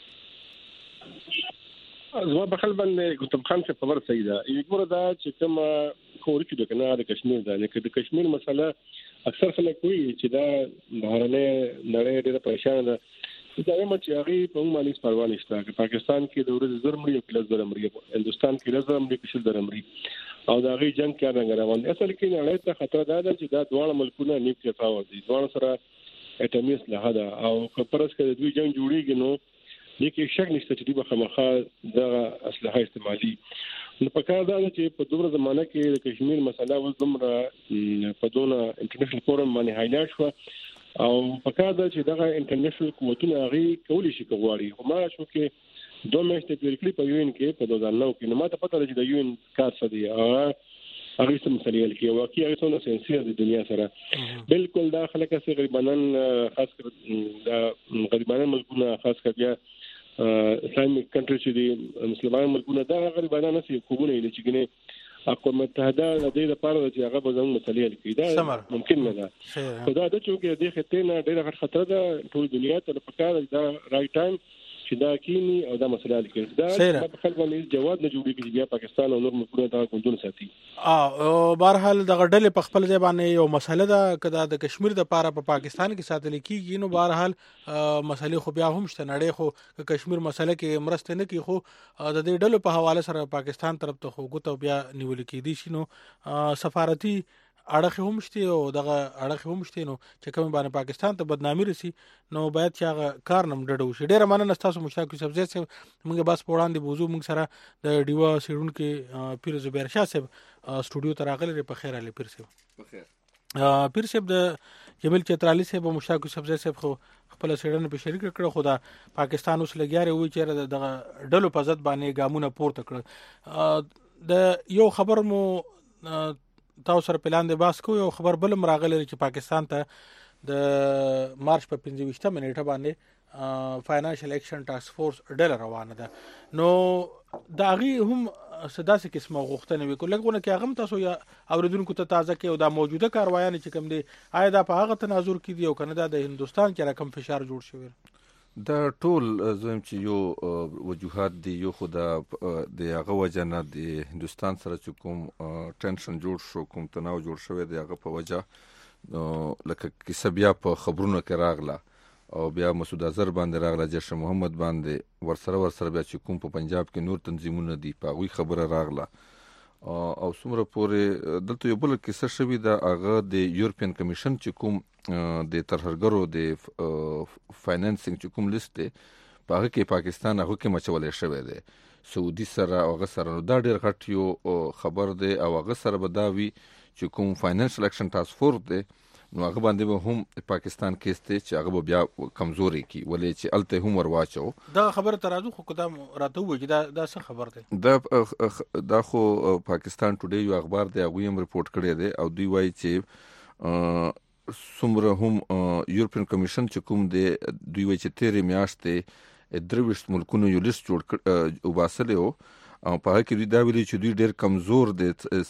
S8: زما په خپل باندې کتاب خان څخه خبر صحیح ده یو ګوره دا چې کوم خوري کې د کنه د کشمیر ده لکه د کشمیر مسله اکثر خلک وایي چې دا بهرنۍ نړۍ ډېره پریشان ده دا هم چې هغه په معنی پروا نشته چې پاکستان کې د ورځ زرمړي او کله زرمړي هندستان کې لزرمړي کې زرمړي او دا غي جنگ کې راغلی روان اصل کې نړۍ ته خطر ده چې دا دوه ملکونه نیوکلییر پاور دي دوه سره اټومي اسلحه ده او کپرس کې د دوی جنگ جوړیږي نو لیکي شک نشته چې دوی خامخا د اسلحه استعمالي نو په کار دا چې په دومره زمانہ کې د کشمیر مسله ول دومره په دونه انټرنیشنل فورم باندې هایلایټ شو او په کار دا چې دغه انټرنیشنل قوتونه غي کولی شي کوي خو ما شو کې دوه میاشتې تیر کړې په یوین کې په 2009 کې نو ما ته پته ده چې د یوین کار څه دی هغه څه مسلې کې واقعي هغه څونه سنسیر د دنیا سره بالکل دا خلک چې غریبانان خاص کر د غریبانان ملکونه خاص کر بیا اسلامي کنټری چې دي مسلمان ملکونه دا غریبانان چې کومونه دي چې ګنې اقوام متحده د دې لپاره چې هغه به زموږ مسلې حل کړي دا ممکن نه ده خو دا د چې د خطر نه ډېر خطر ده ټول دنیا ته په کار دا رائټ ټایم چې دا کینی او دا مسله حل کړي دا په خپل باندې جواب نه جوړیږي چې بیا پاکستان او نور ملکونه دا کوندون ساتي
S6: بهر حال د غډلې په خپل ځای باندې یو مسله ده کدا د کشمیر د لپاره په پاکستان کې ساتل کیږي نو بهر حال مسلې خو بیا هم شته نړۍ خو کشمیر مسله کې مرسته نه کوي خو د دې ډلو په حواله سره پاکستان طرف ته خو ګوتو بیا نیول کېدي شي نو سفارتي اړه هم شته او دغه اړه هم شته نو چې کوم باندې پاکستان ته بدنامي رسی نو باید چې هغه کار نم ډډو شي ډیره مننه تاسو مشتاق سبزی سه موږ بس وړاندې بوزو موږ سره د ډیوا سیډون کې پیر زبیر شاه صاحب سټوډیو ته راغلی په خیر علي پیر صاحب پیر صاحب د جمیل چترالی صاحب مشتاق سبزی صاحب خو خپل سیډن په شریک کړ خو دا پاکستان اوس لګیاره وی چې د ډلو په ضد باندې ګامونه پورته کړ د یو خبر مو تاسو سره پلان دی باس کو یو خبر بل مراغله چې پاکستان ته د مارچ په 25 منېټه باندې فاینانشل اکشن ټاسک فورس ډله روانه ده نو دا غي هم سداسه قسمه غوښتنه وکړه کې هغه تاسو یا اوریدونکو ته تازه کې او دا موجوده کاروایان چې کوم دي آیا دا په هغه تناظر کې دی او کنه دا د هندستان کې رقم فشار جوړ شوی
S12: دا ټول زم چې یو وجوهات دي یو خدا د هغه وجه نه د هندستان سره چې کوم ټنشن جوړ شو کوم تناو جوړ شوی دی هغه په وجه لکه کیسه بیا په خبرونو کې راغله او بیا مسعود اظهر باندې راغله جیش محمد باندې ورسره بیا چې کوم په پنجاب کې نور تنظیمونه دي په غوي خبره راغله او څومره پورې دلته یو بل کیسه شوی دا هغه د یورپین کمیشن چې کوم د ترهګرو د فاینانسینګ چې کوم لیست دی په هغه کې پاکستان هغه کې مچولې شوی دی سعودي سره او هغه سره دا ډېر غټ یو خبر دی او هغه سره به دا وي چې کوم فاینانشل اکشن ټاسک فورس دی نو هغه باندې به هم پاکستان کیس ته چې هغه بیا کمزوري کی ولې چې الته هم ورواچو دا
S6: خبره ترازو خو قدم راته وږي دا څه خبر دی
S12: دا خو پاکستان ټوډے یو اخبار دی هغه هم ریپورت کړی دی او دوی وایي چې څومره هم یورپین کمیشن چې کوم دی دوی وایي چې 13 میاشتې 23 ملکونو یو لیست جوړ کړ او باسلو او په هغه کې دوی دا ویلي چې دوی ډېر کمزور دي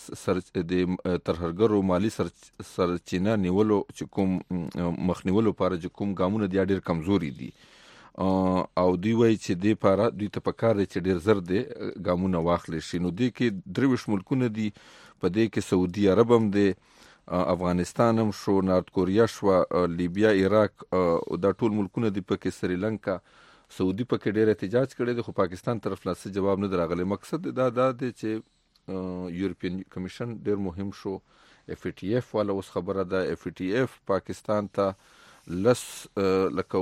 S12: د ترهګرو مالی سرچینه نیولو چې کوم مخنیولو لپاره چې کوم ګامونه دي ډېر کمزوري دي او دوی وایي چې د لپاره دوی ته پکار دي چې ډېر زر دي ګامونه واخلي شي نو دوی کې 23 ملکونه دي په دې کې سعودي عرب هم دي افغانستان هم شو نارت کوریا شو لیبیا عراق او دا ټول ملکونه دي په کې سریلانکا سعودي په کې ډېر احتجاج کړي دي خو پاکستان طرف لا څه جواب نه راغلی مقصد دا دی چې یورپین کمیشن ډیر مهم شو. FATF والا اوس خبره ده FATF پاکستان ته لکه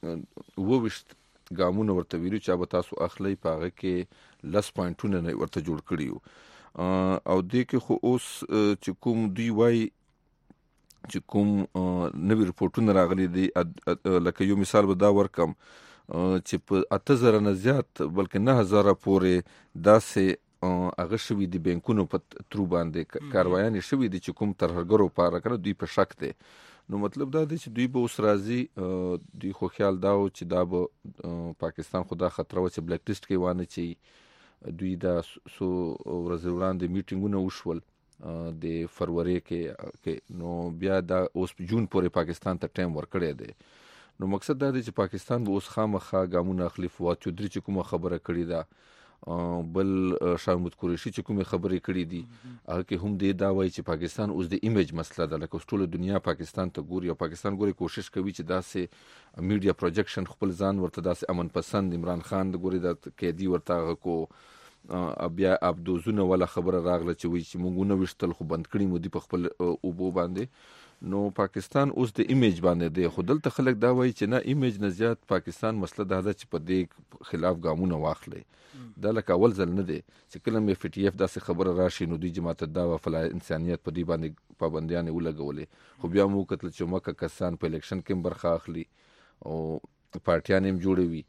S12: 22 ګامونه ورته ویلي چې به تاسو اخلي په هغه کې 10 پوینټونه ورته جوړ کړي او دې کې خو اوس چې کوم دوی وایي چې کوم نوی رپورټونه راغلي دي لکه یو مثال به دا ورکم چې په 8000 نه زیات بلکې 9000 پورې داسې هغه شوي دي بانکونو په ترو باندې کاروایان شوي دي چې کوم ترهګرو پاره کړه دوی په شک دي. نو مطلب دا دی چې دوی به اوس راځي دوی خو خیال دا و چې دا به پاکستان خو دا خطر و چې بلیک لیست کې وانه چې دوی دا سو ورځې وړاندې میټینګونه وشول د فروری کې نو بیا دا اوس جون پورې پاکستان ته ټایم ورکړی دی. نو مقصد دا دی چې پاکستان به اوس خامخا ګامونه اخلي. فواد چودري چې کومه خبره کړې ده بل شاه محمود قریشي چې کومه خبرې کړې دي هغه کې هم دی دا وایي چې پاکستان اوس د ایمیج مسله ده لکه ټول دنیا پاکستان ته ګوري او پاکستان ګوري کوشش کوي چې داسې میډیا پروجیکشن خپل ځان ورته داسې امن پسند عمران خان د ګوري د قیدی ورته کو بیا ابدوزونه ولا خبره راغله چې وایي چې مونږ نه وشتل خو بند کړی مو دی په خپل اوبو باندې. نو پاکستان اوس د ایمیج باندې دی خو دلته خلک دا وایي چې نه ایمیج نه زیات پاکستان مسله دا ده چې په دې خلاف ګامونه واخلي. دا لکه اول ځل نه دی چې کله مې FATF داسې خبره راشي نو دوی جماعت الدعوه فلاح انسانیت په دې باندې پابندیانې ولګولې خو بیا مو کتل چې مکه کسان په الیکشن کې برخه اخلي او پارټیان هم جوړوي.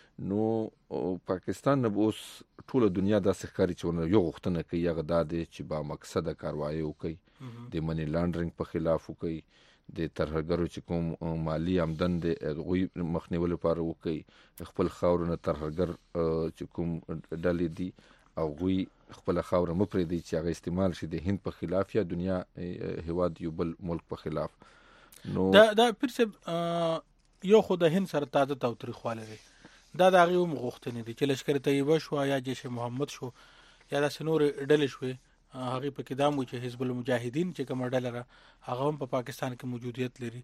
S12: نو پاکستان نه اوس ټول دنیا داسې ښکاري چې یو غوښتنه کوي هغه دا دی چې با مقصده کاروایی وکړي د منی لانډرینګ په خلاف وکړي د ترهګرو چې کوم مالی آمدن د غوی مخنیوي لپاره وکړي خپل خاورونه ترهګر چې کوم ډلې دي او غوی خپل خاور مپرې دي چې هغه استعمال شي د هند په خلاف یا دنیا هواد یو بل ملک په خلاف. نو
S6: دا پرسه یو خو د هند سره تازه تاوتریخواله دي دا د هغه مغوښتنې دي چې لشکر طیبه شو یا جیش محمد شو یا د سنور ډلې شوې هغه په کې دامو چې حزب المجاهدین چې کوم ډله را هغه هم په پاکستان کې موجودیت لري.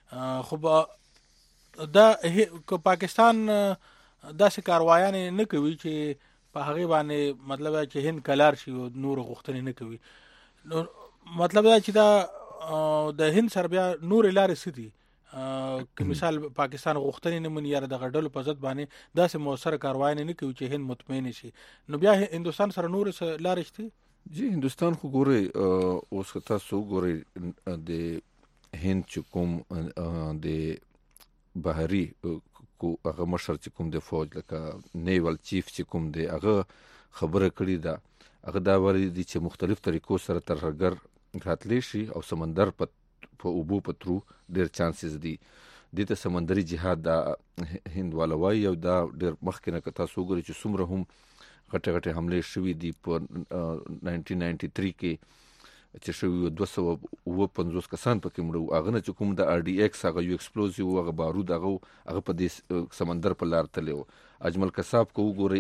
S6: خو دا پاکستان داسې کاروایان نه کوي چې په هغه باندې مطلب چې هند کلار شي او نور غوښتنې نه کوي. نو مطلب دا چې دا د هند سره بیا نور لارې سدي که مثال پاکستان غوښتنې نه مني یا د غډلو په ضد باندې داسې موثر کاروایان نه کوي چې هند مطمئن شي. نو بیا هندستان سره نور لارې شته.
S12: جی هندستان خو ګوري اوس تاسو ګوري د هند چې کوم د بحري کو هغه مشر چې کوم د فوج لکه نیوال چیف چې کوم دی هغه خبره کړې ده هغه دا وایي چې مختلف طریقو سره ترهګر راتلی شي او سمندر په اوبو په ترو ډیر چانسز دي د ته سمندري جهاد دا هند والا وایي او دا ډیر مخکې نه کتا سو ګوري چې څومره هم غټه حمله شوې دي په 1993 کې چې شوی 250 کسان پکې مړو هغه نه چې کوم د RDX هغه یو ایکسپلوزیو هغه بارود هغه په دې سمندر په لار تلو. اجمل کساب کو ګوري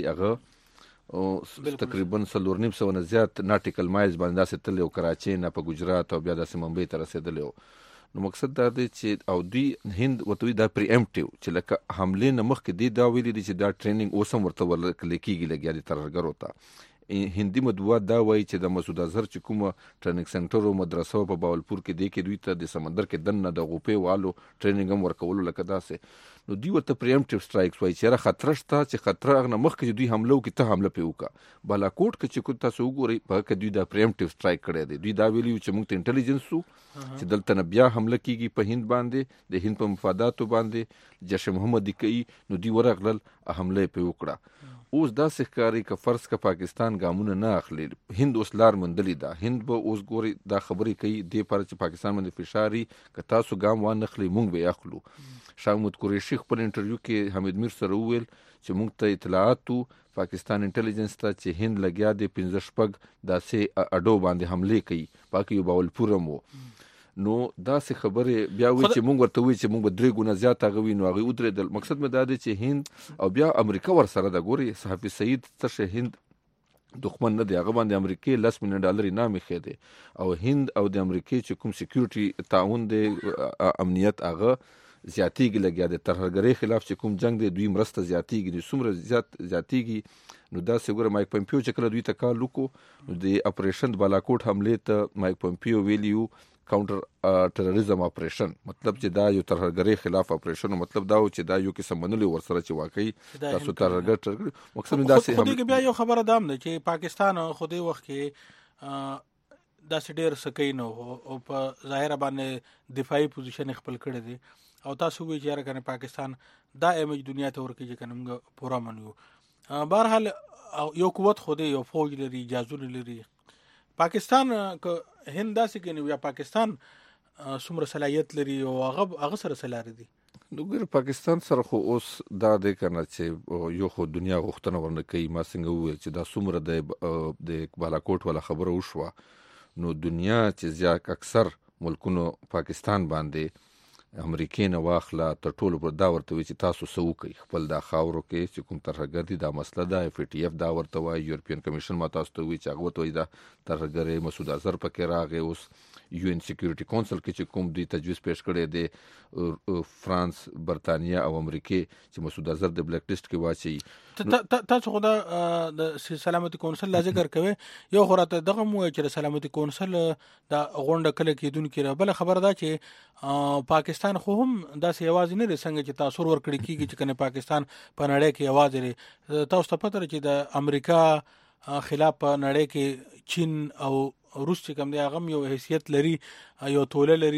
S12: هغه تقریبا 3.5 نه زیات ناټیکل مایلز باندې داسې تلو کراچي نه په ګجرات او بیا داسې ممبئی ته رسیدلو. نو مقصد دا دی چې او دوی هند وتوی دا پریمپټیو چې لکه حمله نه مخکې دی دا ویلي دي چې دا ټریننګ اوسم ورته ورکلیږي لګیا دي ترهګر وته هندي مدوات دا وایي چې د مسعود اظهر چې کومه ټریننګ سنټر او مدرسه په باولپور کې دی کې دوی ته د سمندر کې دنه د غوپې والو ټریننګ هم ورکول لکه داسې. نو دوی ورته پریمپټیو سټرایکس وایي چې را خطر شته چې خطر هغه مخکې دوی حمله وکړي ته حمله پیوکا بالاکوټ کې چې کو تاسو وګورئ په کې دوی دا پریمپټیو سټرایک کړی دی. دوی دا ویلي چې موږ ته انټيليجنس وو چې دلته نه بیا حمله کیږي په هند باندې د هند په مفاداتو باندې جیش محمد کوي نو دوی ورغلل حمله په وکړه. اوس دا ښکاری ک فرض ک پاکستان ګامونه نه اخلي هند اوس لار مندلې ده هند به اوس ګوري دا خبرې کوي د پر چې پاکستان باندې فشاري ک تاسو ګام وانه اخلي مونږ به اخلو. شاه محمود قریشي خپل انټرویو کې حمید میر سره وویل چې مونږ ته اطلاعاتو پاکستان انټيليجنس ته چې هند لګیا د 15 شپږ داسې اډو باندې حمله کوي پاکي باولپورم وو. نو دا څه خبره بیا وی چې مونږ ورته وی چې مونږ به 3 ګونه زیات غوي نو هغه ودرېدل. مقصد مې دا دی چې هند او بیا امریکا ور سره د ګوري صحافي سعید ته هند دښمن نه دی هغه باندې امریکای $10 مليون انعام خېده او هند او د امریکای چې کوم سکیورټي تعاون دی امنیت هغه زیاتیږي لګیا د ترهګرۍ خلاف چې کوم جنگ دی دوی مرسته زیاتیږي د څومره زیاتیږي نو دا څنګه مایک پمپیو چې کله دوی ته کال وکړو نو د اپریشن بالاکوټ حمله ته مایک پمپیو ویلیو کاونټر ټیرریزم اپریشن مطلب چې دا یو ترهګرۍ خلاف اپریشن مطلب دا و چې دا یو قسم منلي ورسره چې واقعي تاسو ترهګر مقصد دا سه
S6: خو دې بیا یو خبره دام ده چې پاکستان خو دې وخت کې دا سډیر سکین او په ظاهر باندې دفاعي پوزیشن خپل کړی دی او تاسو وی چې راکنه پاکستان دا ایمیج دنیا ته ورکړي چې کنه پورا منو بهرحال یو قوت خو دې یو فوج لري اجازه لري پاکستان که هند داسې کې نو یا پاکستان څومره صلاحیت لري او هغه سره سلاره دي
S12: نو ګر پاکستان سره خو اوس دا د کنه چې یو خو دنیا غوښتنه ورنه کوي ما څنګه وویل چې دا څومره د بالاکوټ ولا خبره وشوه نو دنیا چې ځکه اکثر ملکونو پاکستان باندې امریکای نه واخله تر ټولو پر دا ورته وی چې تاسو سو کوي خپل دا خاورو کې چې کوم ترهګر دي دا مسله ده اف ټي اف دا ورته وای یورپین کمیشن ما تاسو ته وی چې هغه ته دا ترهګر مسعود اظهر پکې راغی اوس یو ان سکیورټي کونسل کې چې کوم دوی تجویز پیش کړی دی فرانس برتانیا او امریکا چې مسعود اظهر د بلیک لیست کې واچي
S6: تاسو خو د سلامتي کونسل لا ذکر کوي یو خراته دغه مو چې سلامتي کونسل دا غونډه کله کېدونکې را بل خبر ده چې پاکستان خو هم داسې आवाज نه لري څنګه چې تاسو ورکړی کیږي چې کنه پاکستان په نړۍ کې आवाज لري تاسو ته پته چې د امریکا خلاف په نړۍ کې چین او روس چې کوم دی هغه یو حیثیت لري یو توله لري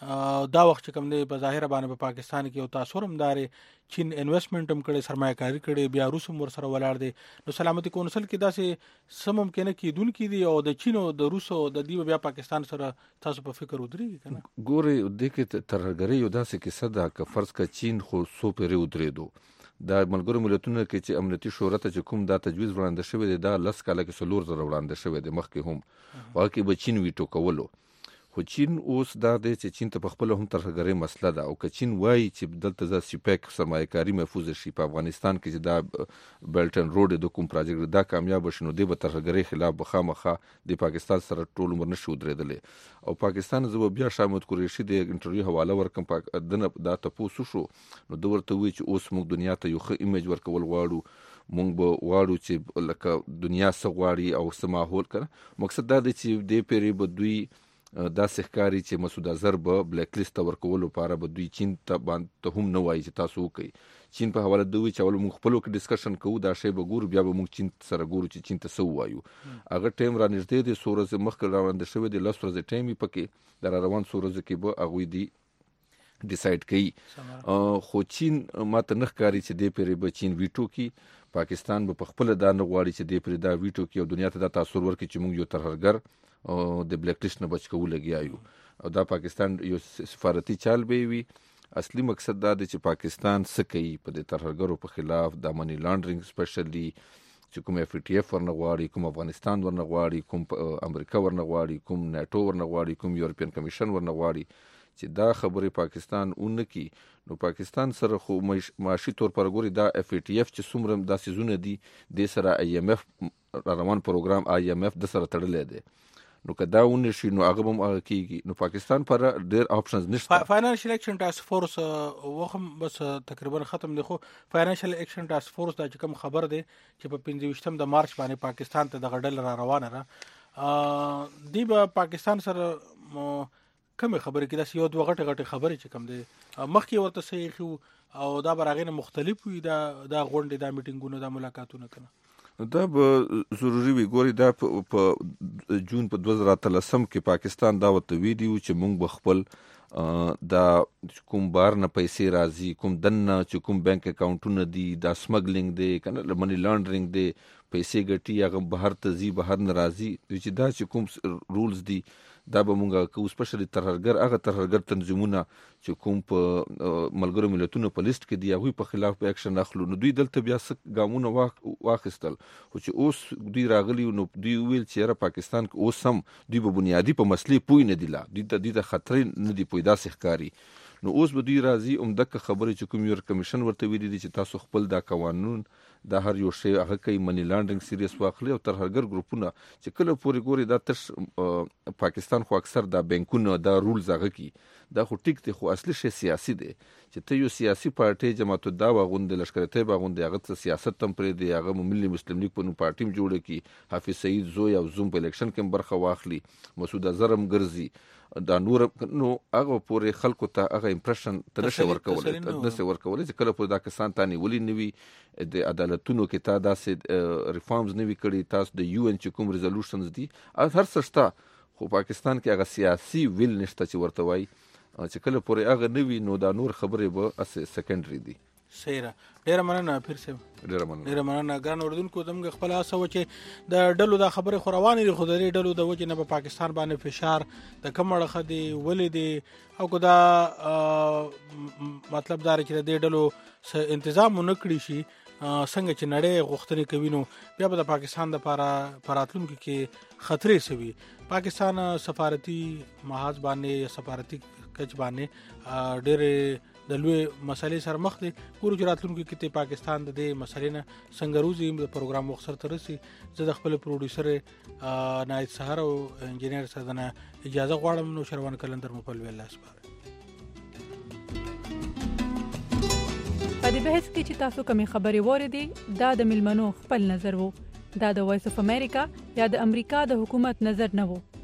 S6: دا وخت چې کوم دی په ظاهر باندې په پاکستان کې یو تاثیر هم داري چین انویسټمنٹ هم کړي سرمایه‌کاري کړي بیا روس هم ورسره ولاړ دي نو سلامتي کونسل کې داسې سمم کې نه کېدونکې دي او د چین او د روس او د دی بیا پاکستان سره تاسو په فکر ودرېږي کنه
S12: ګوري د کې ترهګرۍ یو داسې کې صدا ک فرض ک چین خو سو پرې ودرېدو دا ملګرو ملتونو کې چې امنیتي شورا ته کوم دا تجویز وړاندې شوی دی دا لس کاله کې سلور زره وړاندې شوی دی مخکې هم واقعي به چین ویټو کولو خو چین اوس دا دی چې چین ته په خپل هم ترهګرۍ مسله ده او که چین وایي چې دلته ز سپیک سرمایه‌کاري محفوظ شي په افغانستان کې چې دا بیلټ ان روډ د کوم پروژې دا کامیاب شنو دی به ترهګرۍ خلاف بخامخه د پاکستان سره ټول عمر نشو درېدلې او پاکستان زو بیا شامت قریشي د انټرویو حواله ورکم دنه دا تاسو شو نو د ورته وی چې اوس موږ دنیا ته یو ښه ایمیج ورکول غواړو مونږ به واړو چې لکه دنیا سغواړي او سماحول کړه مقصد دا دی چې د پیری به دوی دا سحکاري چې مسعود اظهر به بلیک لیست ورکول لپاره به دوی چین ته باندې هم نه وایي چې تاسو وکي چین په حواله دوی چې اول موږ خپل کې ډسکشن کوو دا شی به ګور بیا به موږ چین سره ګورو چې چین ته سو وایو هغه ټیم را نږدې دي سورز مخ روان شوی دی لس ورځې ټیمي پکې در روان سورز کې به اغوي دی ډیسایډ کوي خو چین ماته نه ښکاري چې د پیری به چین ویټو کی پاکستان به خپل دا نه غواړي چې د پیری دا ویټو کی او دنیا ته دا تاثیر ورکړي چې موږ یو ترهګر او د بلیک لیست نه بچ کول لګیایو او دا پاکستان یو سفارتي چال به وي اصلي مقصد دا دی چې پاکستان سکی په د ترهګرو په خلاف د منی لانډرینګ سپیشلی چې کوم اف ټي اف ورنه غواړي کوم افغانستان ورنه غواړي کوم امریکا ورنه غواړي کوم ناتو ورنه غواړي کوم یورپین کمیشن ورنه غواړي چې دا خبره پاکستان اونکي نو پاکستان سره خو معاشي تور پر ګوري دا اف ټي اف چې څومره د سيزونه دي د سره اي ام اف روان پروګرام اي ام اف د سره تړلې دي نو کدا ونه شي نو هغه هم کیږي نو پاکستان پر ډېر آپشنز نشته
S6: فاینانشل ایکشن ټاسک فورس وخم بس تقریبا ختم دي خو فاینانشل ایکشن ټاسک فورس دا چې کوم خبر دی چې په 25 د مارچ باندې پاکستان ته د غډل را روانه را دی به پاکستان سره کوم خبره کې دا یو دوه غټه خبره چې کوم دی مخکې ورته صحیح خو او دا براغینه مختلف وي دا غونډه دا میټینګونه دا ملاقاتونه کنه
S12: دا به ضروری وي ګوري دا په جون په 2013 کې پاکستان دا وته ویډیو چې مونږ بخپل دا کوم بار نه پیسې راځي کوم دنه چې کوم بانک اکاونټونه دي دا سمګلینګ دی کنه منی لانډرینګ دی پیسې ګټي هغه بهر ته زی بهر ناراضي چې دا چې کوم رولز دي دا به مونږه کو سپیشلی ترهګر هغه ترهګر تنظیمونه چې کوم په ملګرو ملتونو په لیست کې دی هغه په خلاف په اکشن اخلو نو دوی دلته بیا څه ګامونه واخیستل خو چې اوس دوی راغلی نو دوی ویل چې را پاکستان کې اوس هم دوی په بنیادی په مسلې پوی نه دی لا دوی ته خطر نه دی پوی دا ښکاری نو اوس به دوی راځي دغه خبره چې کوم یو کمیشن ورته ویلي دي چې تاسو خپل دا قانون دا هر یو شی هغه کوي منی لانډرینګ سیریس واخلي او ترهګر ګروپونه چې کله پوری ګوري دا تر پاکستان پاکستان خو اکثر د بانکونو د رولز هغه کی دا خو ټیک دی خو اصلي شی سیاسي دی چې ته یو سیاسي پارټي جماعت الدعوه غوند لشکره طیبه غوند هغه سیاست تم پرې دی هغه ملي مسلم لیگ په نوم پارټیم جوړه کی حافظ سعید زوی او زوم په الیکشن کې برخه واخلي مسعود اظهرم ګرځي دا نور نو هغه پورې خلکو ته هغه امپریشن تنشه ورکول چې کله په دا کسان تانی ولي نوي د عدالتونو کې تا داسې ریفارمز نوي کړي تاسو د یو ان چې کوم ریزولوشنز دي هر څه شته خو پاکستان کې هغه سیاسي ویل نشته چې ورته وایي چې کله پورې هغه نوي نو دا نور خبرې به اس سیکنډري دي
S6: سیره ډیر مننه پیر سم ډیر مننه ګران اردوونکو دمغه خپل اسه و چې د ډلو د خبره خو روانې دي خو د ډلو د وجه نه په پاکستان باندې فشار د کمړه خدي ولې دي او کو دا مطلب دا چې د ډلو تنظیم نکړي شي څنګه چې نړۍ غوښتنې کوي نو بیا به د پاکستان د پراتلونکو کې خطرې سوي پاکستان سفارتي محاذ باندې سفارتي کچ باندې ډېر د لوی مسلې سره مخ دي ګورو چې راتلونکو کې پاکستان د دې مسلې نه څنګه روزي د پروګرام وخت تر رسي زه د خپل پروډوسر نایت سحر او انجینیر سره نه اجازه غواړم نو شروان کلندر مپل ویل اسپاره
S13: په دې بحث کې چې تاسو کومې خبرې وریدي دا د ملمنو خپل نظر وو دا د وایس اف امریکا یا د امریکا د حکومت نظر نه وو